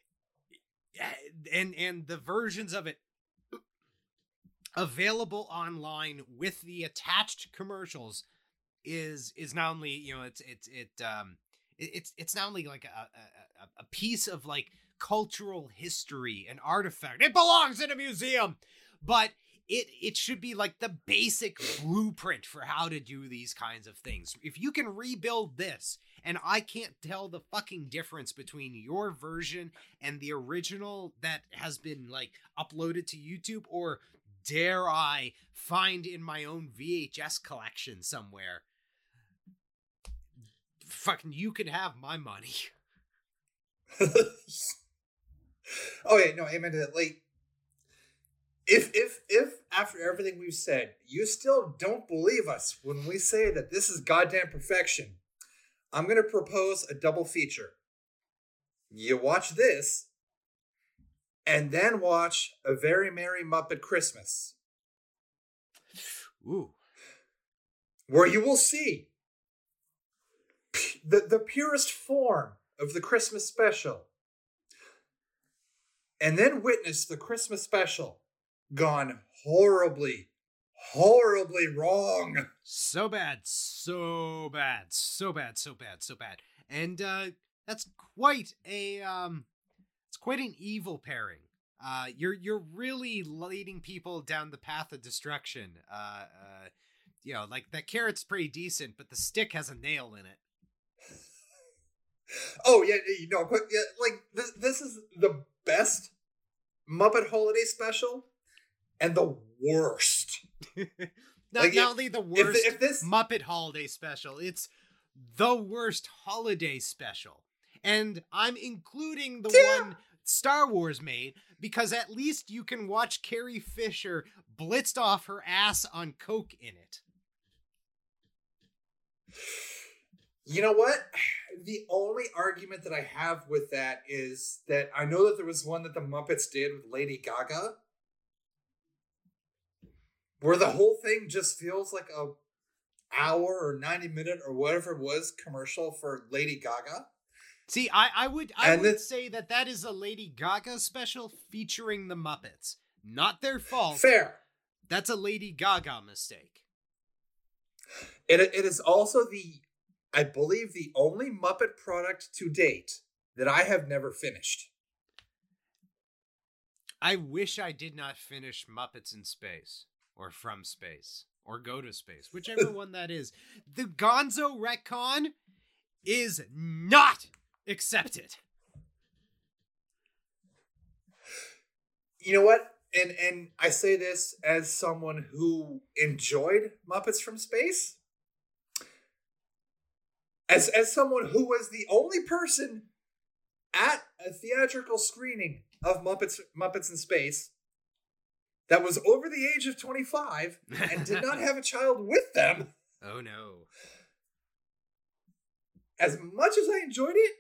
A: and the versions of it available online with the attached commercials is not only, you know, it's not only like a piece of like cultural history and artifact. It belongs in a museum, but it should be like the basic blueprint for how to do these kinds of things. If you can rebuild this, and I can't tell the fucking difference between your version and the original that has been like uploaded to YouTube, or dare I find in my own VHS collection somewhere, fucking you can have my money.
B: Oh yeah, no, amen to that. Like, if after everything we've said, you still don't believe us when we say that this is goddamn perfection, I'm gonna propose a double feature. You watch this, and then watch A Very Merry Muppet Christmas.
A: Ooh.
B: Where you will see the purest form of the Christmas special. And then witness the Christmas special gone horribly, horribly wrong.
A: So bad, so bad, so bad, so bad, so bad. And that's quite a it's quite an evil pairing. You're really leading people down the path of destruction. You know, like that carrot's pretty decent, but the stick has a nail in it.
B: Oh yeah, you know, but yeah, like this is the best Muppet Holiday Special and the worst.
A: Not only the worst
B: if this
A: Muppet Holiday Special, it's the worst holiday special. And I'm including the one Star Wars made because at least you can watch Carrie Fisher blitzed off her ass on coke in it.
B: You know what? The only argument that I have with that is that I know that there was one that the Muppets did with Lady Gaga, where the whole thing just feels like a hour or 90-minute or whatever it was commercial for Lady Gaga.
A: See, I would say that is a Lady Gaga special featuring the Muppets. Not their fault.
B: Fair.
A: That's a Lady Gaga mistake.
B: It is also I believe the only Muppet product to date that I have never finished.
A: I wish I did not finish Muppets in Space, or From Space, or Go to Space, whichever one that is. The Gonzo retcon is not accepted.
B: You know what? And I say this as someone who enjoyed Muppets from Space. As someone who was the only person at a theatrical screening of Muppets in Space that was over the age of 25 and did not have a child with them.
A: Oh no.
B: As much as I enjoyed it,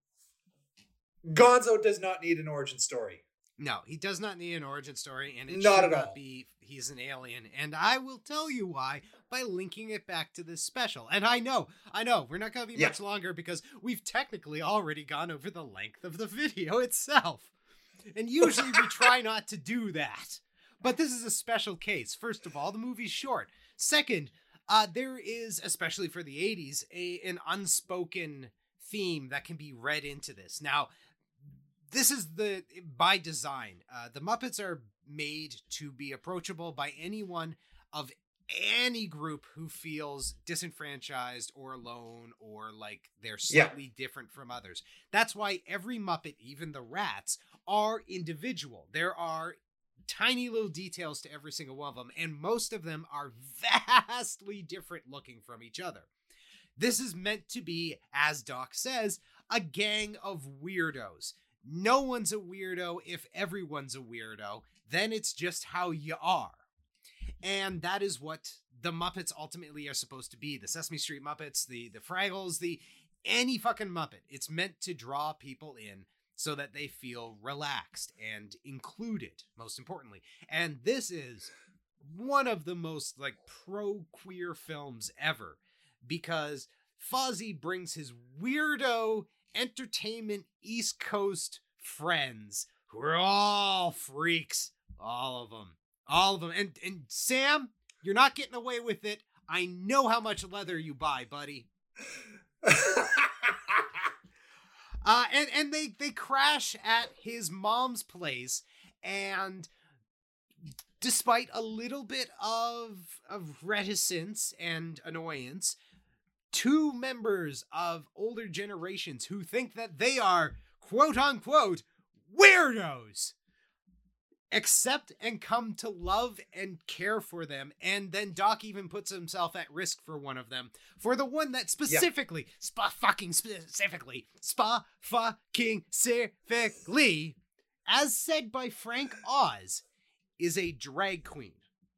B: Gonzo does not need an origin story.
A: No, he does not need an origin story, and it
B: not
A: should
B: at
A: not
B: all
A: be he's an alien. And I will tell you why by linking it back to this special. And I know, we're not going to be much longer because we've technically already gone over the length of the video itself. And usually we try not to do that. But this is a special case. First of all, the movie's short. Second, there is, especially for the 80s, an unspoken theme that can be read into this. Now, this is by design. The Muppets are made to be approachable by anyone of any group who feels disenfranchised or alone or like they're slightly different from others. That's why every Muppet, even the rats, are individual. There are tiny little details to every single one of them, and most of them are vastly different looking from each other. This is meant to be, as Doc says, a gang of weirdos. No one's a weirdo if everyone's a weirdo. Then it's just how you are. And that is what the Muppets ultimately are supposed to be. The Sesame Street Muppets, the Fraggles, any fucking Muppet. It's meant to draw people in so that they feel relaxed and included, most importantly. And this is one of the most like pro-queer films ever, because Fozzie brings his weirdo entertainment East Coast friends who are all freaks, all of them. And Sam, you're not getting away with it. I know how much leather you buy, buddy. And they crash at his mom's place, and despite a little bit of reticence and annoyance, two members of older generations who think that they are quote unquote weirdos accept and come to love and care for them. And then Doc even puts himself at risk for one of them, for the one that specifically, as said by Frank Oz, is a drag queen.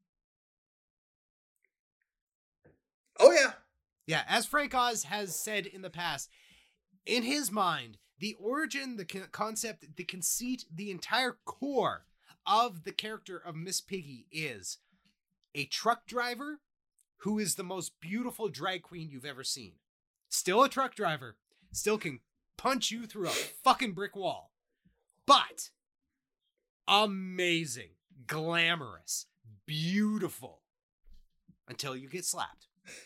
B: Oh, yeah.
A: Yeah, as Frank Oz has said in the past, in his mind, the origin, the concept, the conceit, the entire core of the character of Miss Piggy is a truck driver who is the most beautiful drag queen you've ever seen. Still a truck driver, still can punch you through a fucking brick wall, but amazing, glamorous, beautiful, until you get slapped.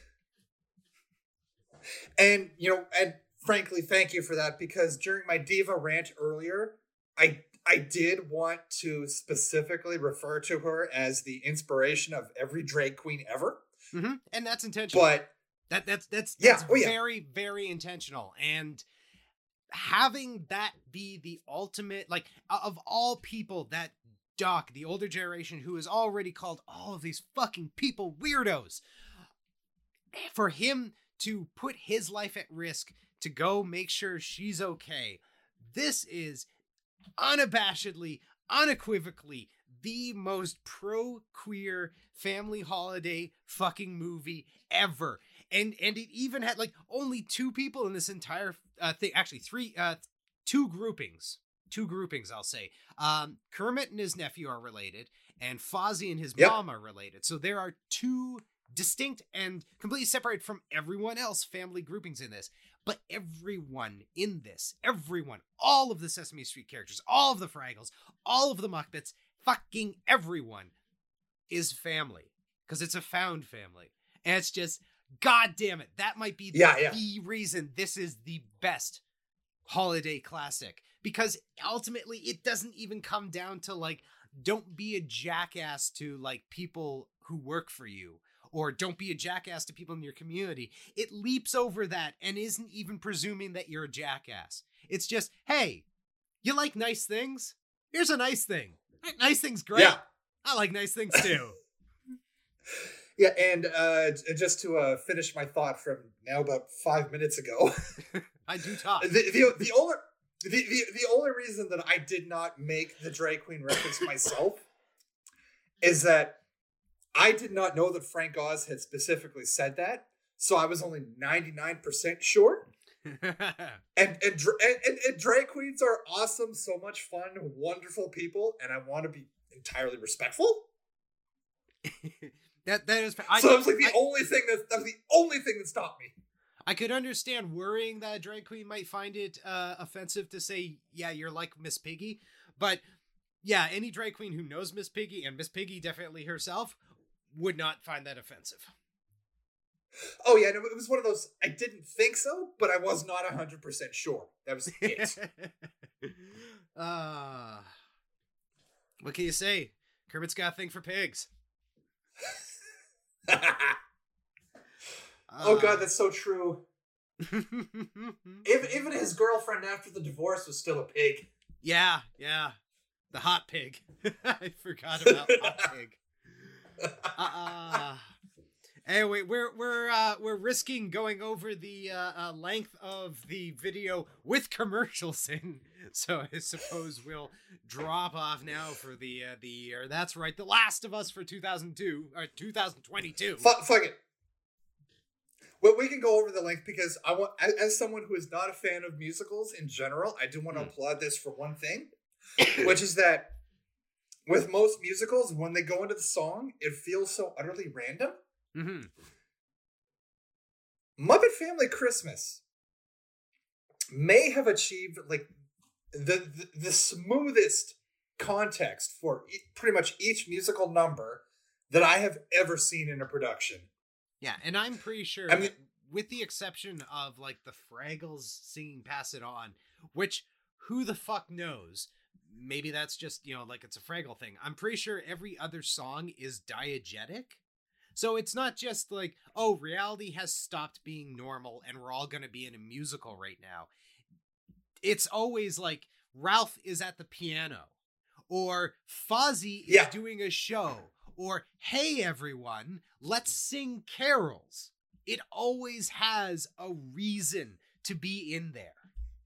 B: And, and frankly, thank you for that, because during my diva rant earlier, I did want to specifically refer to her as the inspiration of every drag queen ever.
A: Mm-hmm. And that's intentional.
B: But
A: that's
B: yeah.
A: very, very intentional. And having that be the ultimate, like, of all people, that Doc, the older generation, who has already called all of these fucking people weirdos, for him to put his life at risk to go make sure she's okay, this is unabashedly, unequivocally the most pro-queer family holiday fucking movie ever. And it even had like only two people in this entire thing, actually two groupings, I'll say. Kermit and his nephew are related, and Fozzie and his mom are related. So there are two distinct and completely separate from everyone else family groupings in this. But everyone in this, all of the Sesame Street characters, all of the Fraggles, all of the Muppets, fucking everyone is family. Because it's a found family. And it's just, God damn it, that might be the reason this is the best holiday classic. Because ultimately, it doesn't even come down to, like, don't be a jackass to, like, people who work for you, or don't be a jackass to people in your community. It leaps over that and isn't even presuming that you're a jackass. It's just, hey, you like nice things? Here's a nice thing. Nice thing's great. Yeah. I like nice things too.
B: Yeah, and just to finish my thought from now about 5 minutes ago.
A: I do talk.
B: The only reason that I did not make the drag queen reference myself is that I did not know that Frank Oz had specifically said that, so I was only 99% sure. and drag queens are awesome, so much fun, wonderful people, and I want to be entirely respectful.
A: that is.
B: So that was like the only thing that stopped me.
A: I could understand worrying that a drag queen might find it offensive to say, yeah, you're like Miss Piggy, but yeah, any drag queen who knows Miss Piggy, and Miss Piggy definitely herself, would not find that offensive.
B: Oh yeah, no, it was one of those, I didn't think so, but I was not 100% sure. That was it.
A: What can you say? Kermit's got a thing for pigs.
B: Oh god, that's so true. Even his girlfriend after the divorce was still a pig.
A: Yeah. The hot pig. I forgot about hot pig. Anyway, we're risking going over the length of the video with commercials in, so I suppose we'll drop off now for the year. That's right, The Last of Us for 2022.
B: Fuck it. Well, we can go over the length because I want, as someone who is not a fan of musicals in general, I do want to applaud this for one thing, which is that with most musicals, when they go into the song, it feels so utterly random.
A: Mm-hmm.
B: Muppet Family Christmas may have achieved like the smoothest context for pretty much each musical number that I have ever seen in a production.
A: Yeah, and I'm pretty sure,
B: I mean,
A: that with the exception of like the Fraggles singing "Pass It On," which who the fuck knows? Maybe that's just, like it's a Fraggle thing. I'm pretty sure every other song is diegetic. So it's not just like, oh, reality has stopped being normal and we're all going to be in a musical right now. It's always like Ralph is at the piano, or Fozzie is doing a show, or hey everyone, let's sing carols. It always has a reason to be in there.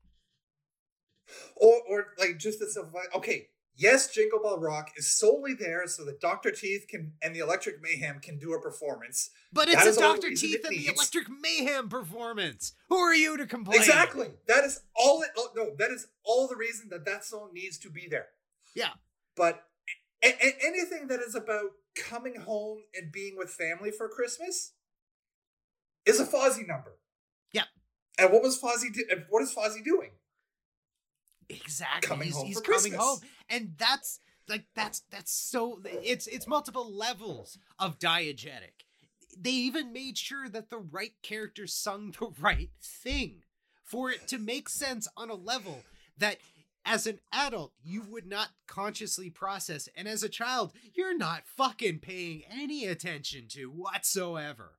B: Or like just the stuff like, okay, yes, Jingle Bell Rock is solely there so that Dr. Teeth and the Electric Mayhem can do a performance.
A: But it's a Dr. Teeth and the Electric Mayhem performance. Who are you to complain?
B: Exactly. That is all that is all the reason that song needs to be there.
A: Yeah.
B: But anything that is about coming home and being with family for Christmas is a Fozzie number.
A: Yeah.
B: And what is Fozzie doing?
A: Exactly. He's
B: for
A: coming
B: Christmas.
A: home. And that's so it's multiple levels of diegetic. They even made sure that the right character sung the right thing for it to make sense on a level that as an adult you would not consciously process, and as a child you're not fucking paying any attention to whatsoever.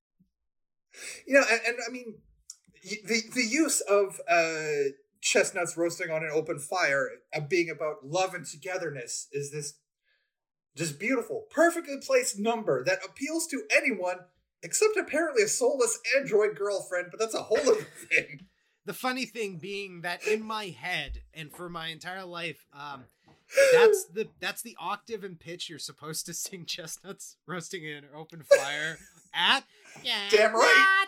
B: And I mean the use of chestnuts roasting on an open fire being about love and togetherness is this just beautiful, perfectly placed number that appeals to anyone except apparently a soulless android girlfriend, but that's a whole other thing.
A: The funny thing being that in my head and for my entire life, that's the octave and pitch you're supposed to sing chestnuts roasting in an open fire at.
B: Damn right.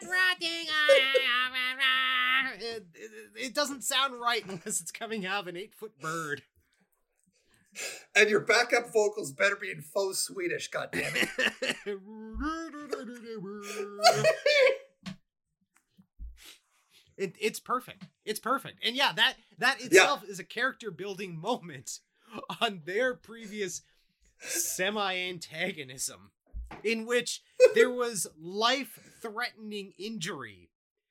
A: It doesn't sound right unless it's coming out of an 8-foot bird.
B: And your backup vocals better be in faux Swedish, goddammit.
A: It's perfect. It's perfect. And yeah, that itself is a character building moment on their previous semi-antagonism, in which there was life-threatening injury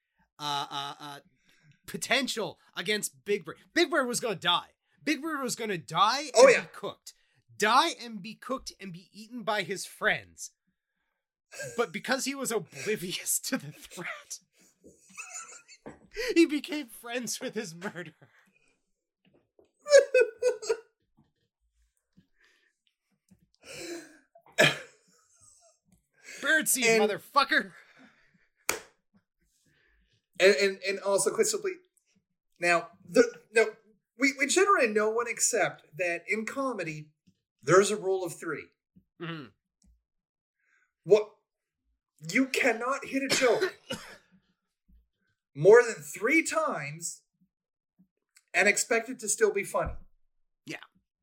A: potential against Big Bird. Big Bird was going to die. Big Bird was going to die and be cooked. Die and be cooked and be eaten by his friends. But because he was oblivious to the threat, he became friends with his murderer. Birdseed, motherfucker.
B: And also, quite simply, now, we generally know one except that in comedy, there's a rule of 3.
A: Mm-hmm.
B: What you cannot hit a joke more than 3 times and expect it to still be funny.
A: Yeah.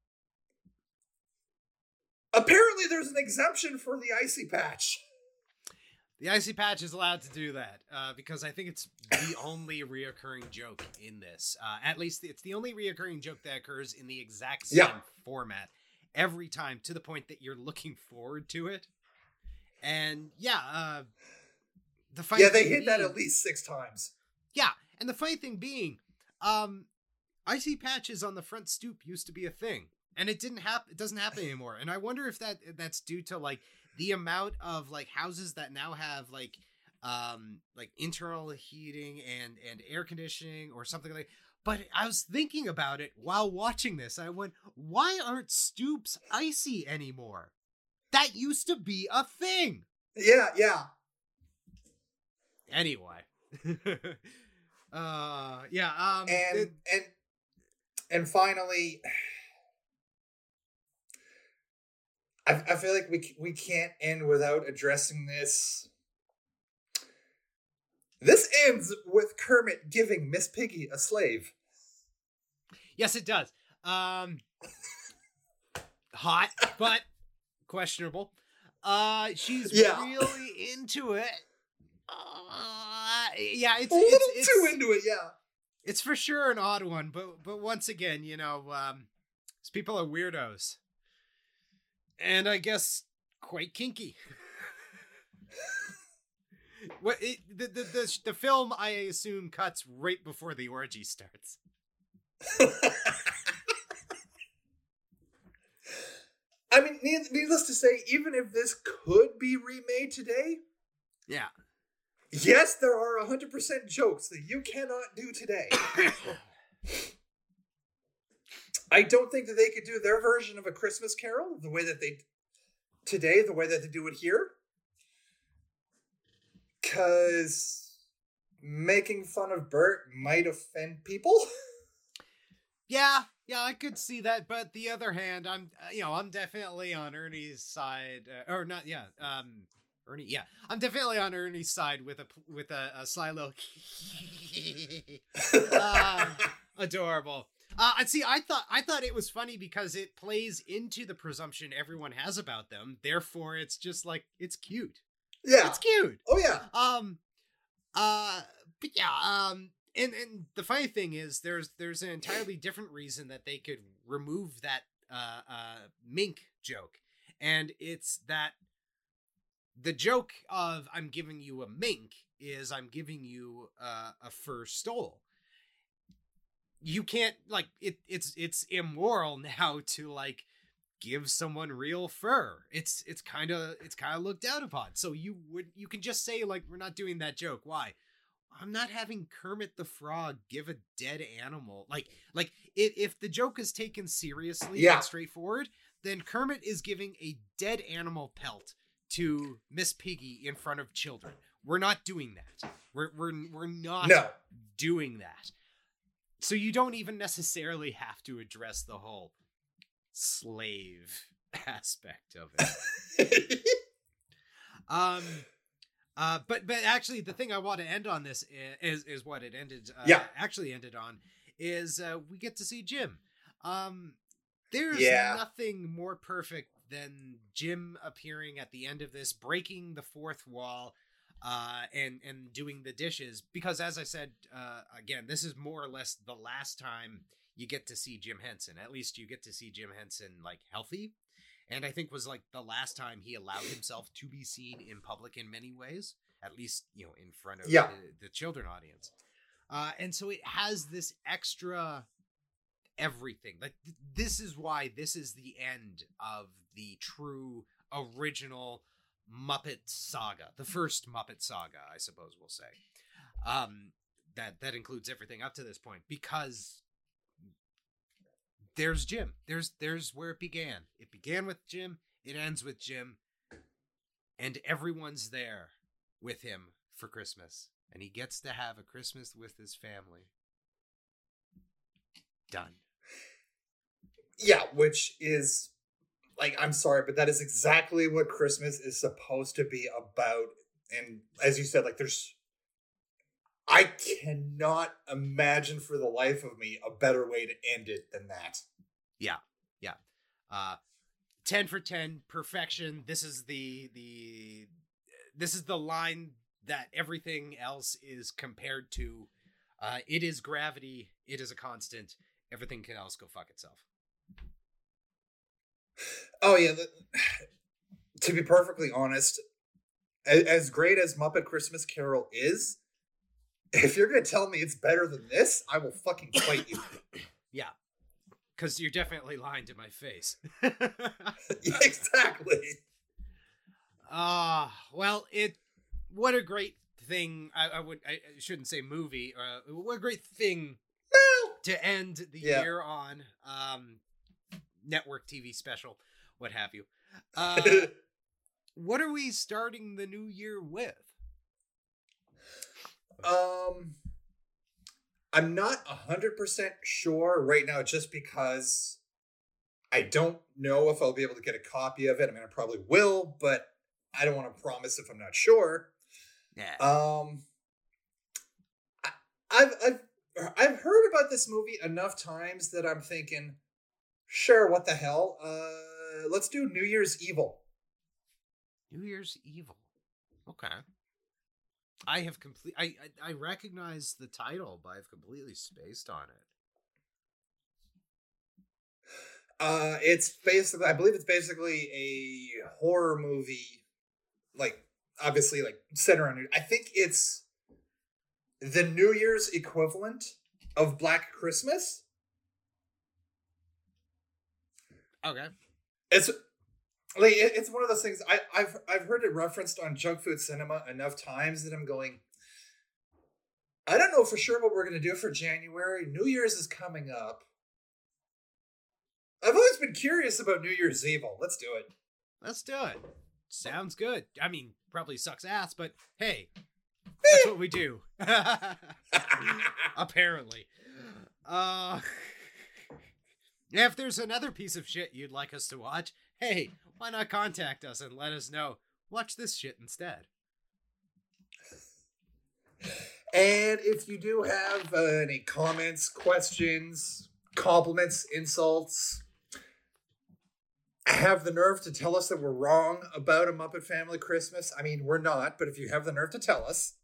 B: Apparently, there's an exemption for the Icy Patch.
A: The Icy Patch is allowed to do that because I think it's the only reoccurring joke in this. At least it's the only reoccurring joke that occurs in the exact same format every time, to the point that you're looking forward to it. And the funny
B: they
A: thing
B: hit that at least 6 times.
A: Yeah, and the funny thing being, Icy Patches on the front stoop used to be a thing, and it didn't happen. It doesn't happen anymore. And I wonder if that's due to like the amount of like houses that now have like internal heating and air conditioning or something like. But I was thinking about it while watching this. I went, why aren't stoops icy anymore? That used to be a thing.
B: Yeah.
A: Anyway.
B: And finally, I feel like we can't end without addressing this. This ends with Kermit giving Miss Piggy a slave.
A: Yes, it does. Hot, but questionable. She's really into it. Yeah, it's
B: too into it. Yeah,
A: it's for sure an odd one. But once again, you know, these people are weirdos, and I guess quite kinky. The film, I assume, cuts right before the orgy starts.
B: I mean, needless to say, even if this could be remade today,
A: yeah,
B: yes, there are 100% jokes that you cannot do today. I don't think that they could do their version of A Christmas Carol the way that they do it here. Because making fun of Bert might offend people.
A: Yeah, I could see that. But the other hand, I'm definitely on Ernie's side, or not. Yeah, Ernie. Yeah, I'm definitely on Ernie's side with a sly little adorable. And see, I thought it was funny because it plays into the presumption everyone has about them. Therefore, it's just like it's cute.
B: Yeah,
A: it's cute.
B: Oh yeah.
A: But yeah. And the funny thing is, there's an entirely different reason that they could remove that mink joke, and it's that the joke of I'm giving you a mink is I'm giving you a fur stole. You can't it's immoral now to give someone real fur. It's kind of looked down upon. So you can just say we're not doing that joke. Why? I'm not having Kermit the Frog give a dead animal. If the joke is taken seriously and straightforward, then Kermit is giving a dead animal pelt to Miss Piggy in front of children. We're not doing that. We're not doing that. So you don't even necessarily have to address the whole slave aspect of it. But actually, the thing I want to end on this is what it ended. Actually ended on is we get to see Jim. There's nothing more perfect than Jim appearing at the end of this, breaking the fourth wall, and doing the dishes. Because as I said, again, this is more or less the last time you get to see Jim Henson. At least you get to see Jim Henson healthy. And I think was the last time he allowed himself to be seen in public in many ways, at least, in front of the children audience. And so it has this extra everything. This is why this is the end of the true original Muppet saga, the first Muppet saga, I suppose we'll say. That includes everything up to this point, because there's Jim. There's where it began. It began with Jim. It ends with Jim. And everyone's there with him for Christmas. And he gets to have a Christmas with his family. Done.
B: Yeah, which is, I'm sorry, but that is exactly what Christmas is supposed to be about. And as you said, I cannot imagine for the life of me a better way to end it than that.
A: Yeah. 10 for 10, perfection. This is the line that everything else is compared to. It is gravity. It is a constant. Everything else go fuck itself.
B: Oh yeah. To be perfectly honest, as great as Muppet Christmas Carol is, if you're going to tell me it's better than this, I will fucking fight you.
A: Yeah. Because you're definitely lying to my face.
B: Yeah, exactly.
A: Well, what a great thing. I shouldn't say movie. What a great thing to end the year on. Network TV special, what have you. What are we starting the new year with?
B: I'm not 100% sure right now, just because I don't know if I'll be able to get a copy of it. I mean, I probably will, but I don't want to promise if I'm not sure.
A: Yeah.
B: I've heard about this movie enough times that I'm thinking, sure, what the hell? Let's do New Year's Evil.
A: New Year's Evil. Okay. I recognize the title, but I've completely spaced on it.
B: It's basically, I believe it's basically a horror movie, like, obviously, like, centered on, I think it's the New Year's equivalent of Black Christmas.
A: Okay.
B: It's like, it's one of those things, I've heard it referenced on Junk Food Cinema enough times that I'm going, I don't know for sure what we're going to do for January. New Year's is coming up. I've always been curious about New Year's Evil. Let's do it.
A: Let's do it. Sounds good. I mean, probably sucks ass, but hey, that's what we do. Apparently. If there's another piece of shit you'd like us to watch, hey, why not contact us and let us know? Watch this shit instead.
B: And if you do have any comments, questions, compliments, insults, have the nerve to tell us that we're wrong about A Muppet Family Christmas. I mean, we're not, but if you have the nerve to tell us,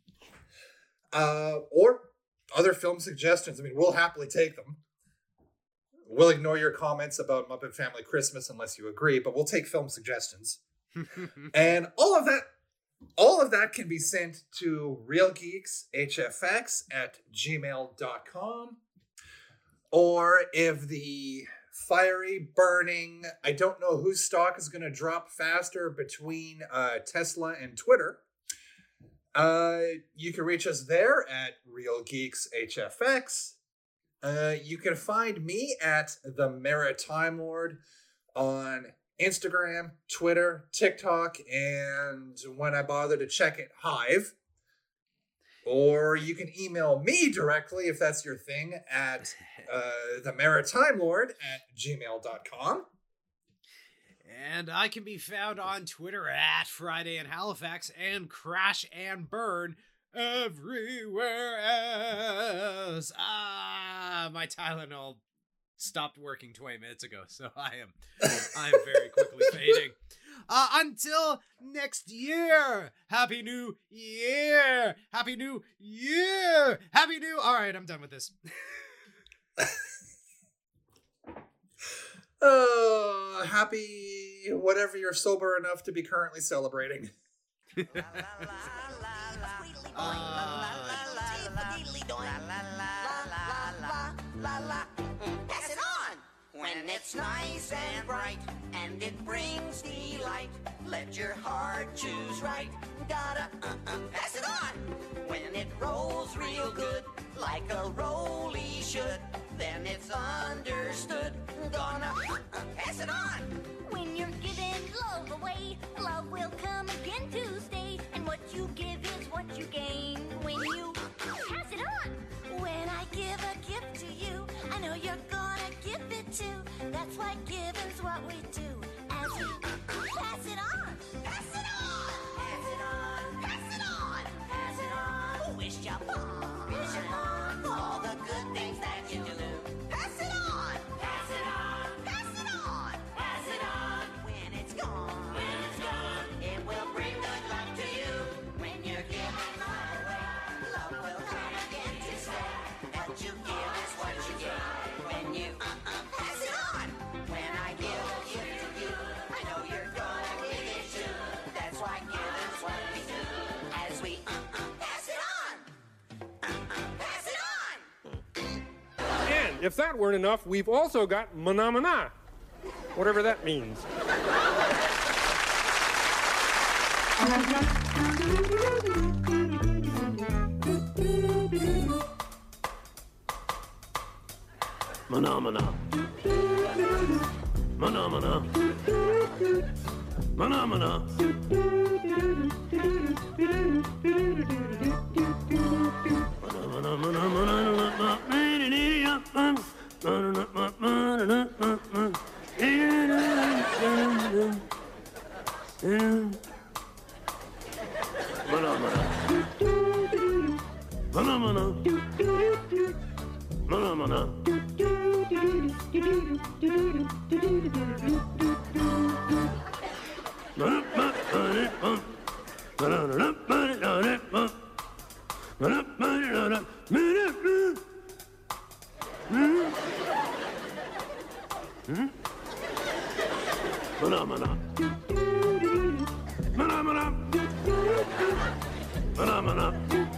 B: or other film suggestions, I mean, we'll happily take them. We'll ignore your comments about Muppet Family Christmas unless you agree, but we'll take film suggestions. And all of that can be sent to realgeekshfx@gmail.com. Or if the fiery, burning, I don't know whose stock is going to drop faster between Tesla and Twitter, you can reach us there at realgeekshfx. You can find me at the Maritime Lord on Instagram, Twitter, TikTok, and when I bother to check it, Hive. Or you can email me directly if that's your thing at themaritimelord@gmail.com.
A: And I can be found on Twitter at Friday in Halifax and Crash and Burn everywhere else. My Tylenol stopped working 20 minutes ago, so I am very quickly fading. Until next year, Happy New Year! Happy New Year! Happy New... All right, I'm done with this.
B: Happy whatever you're sober enough to be currently celebrating.
E: Pass it on when it's nice and bright and it brings delight. Let your heart choose right. Gotta pass it on when it rolls real good like a rollie should. Then it's understood. Gonna pass it on.
F: When you're giving love away, love will come again to stay. And what you give is what you gain when you pass it on. When I give a gift to you, I know you're gonna give it too. That's why giving's what we do as we pass it on. Pass it on. Pass it on. Pass it on. Pass it on. Wish you on. Wish you on for all the good things that you do. Pass it on. Pass it on. Pass it on. Pass it on. When it's gone. When it's gone. It will bring good luck to you. When you're giving love away, love will come again to stay. What you give is what you get. When you pass it on. When I give a gift to you, I know you're gonna give it too. That's why giving's what we do. As we pass it on. Pass it on.
G: And if that weren't enough, we've also got Mana, whatever that means.
H: Mana. Mana. Phenomena. Phenomena. Phenomena. Phenomena.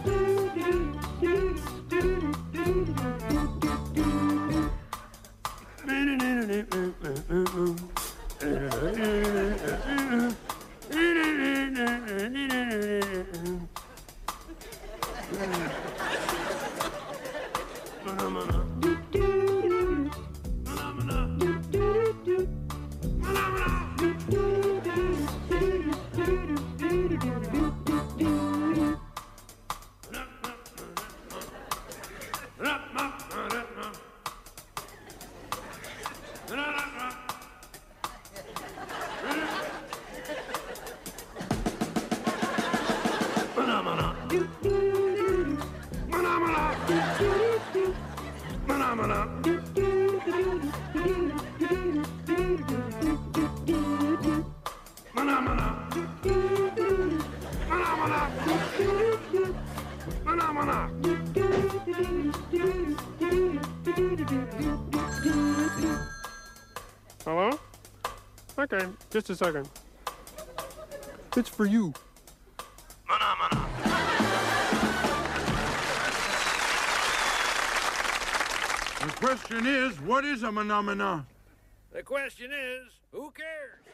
G: Hello? Okay, just a second. It's for you.
I: The question is, what is a phenomena?
J: The question is, who cares?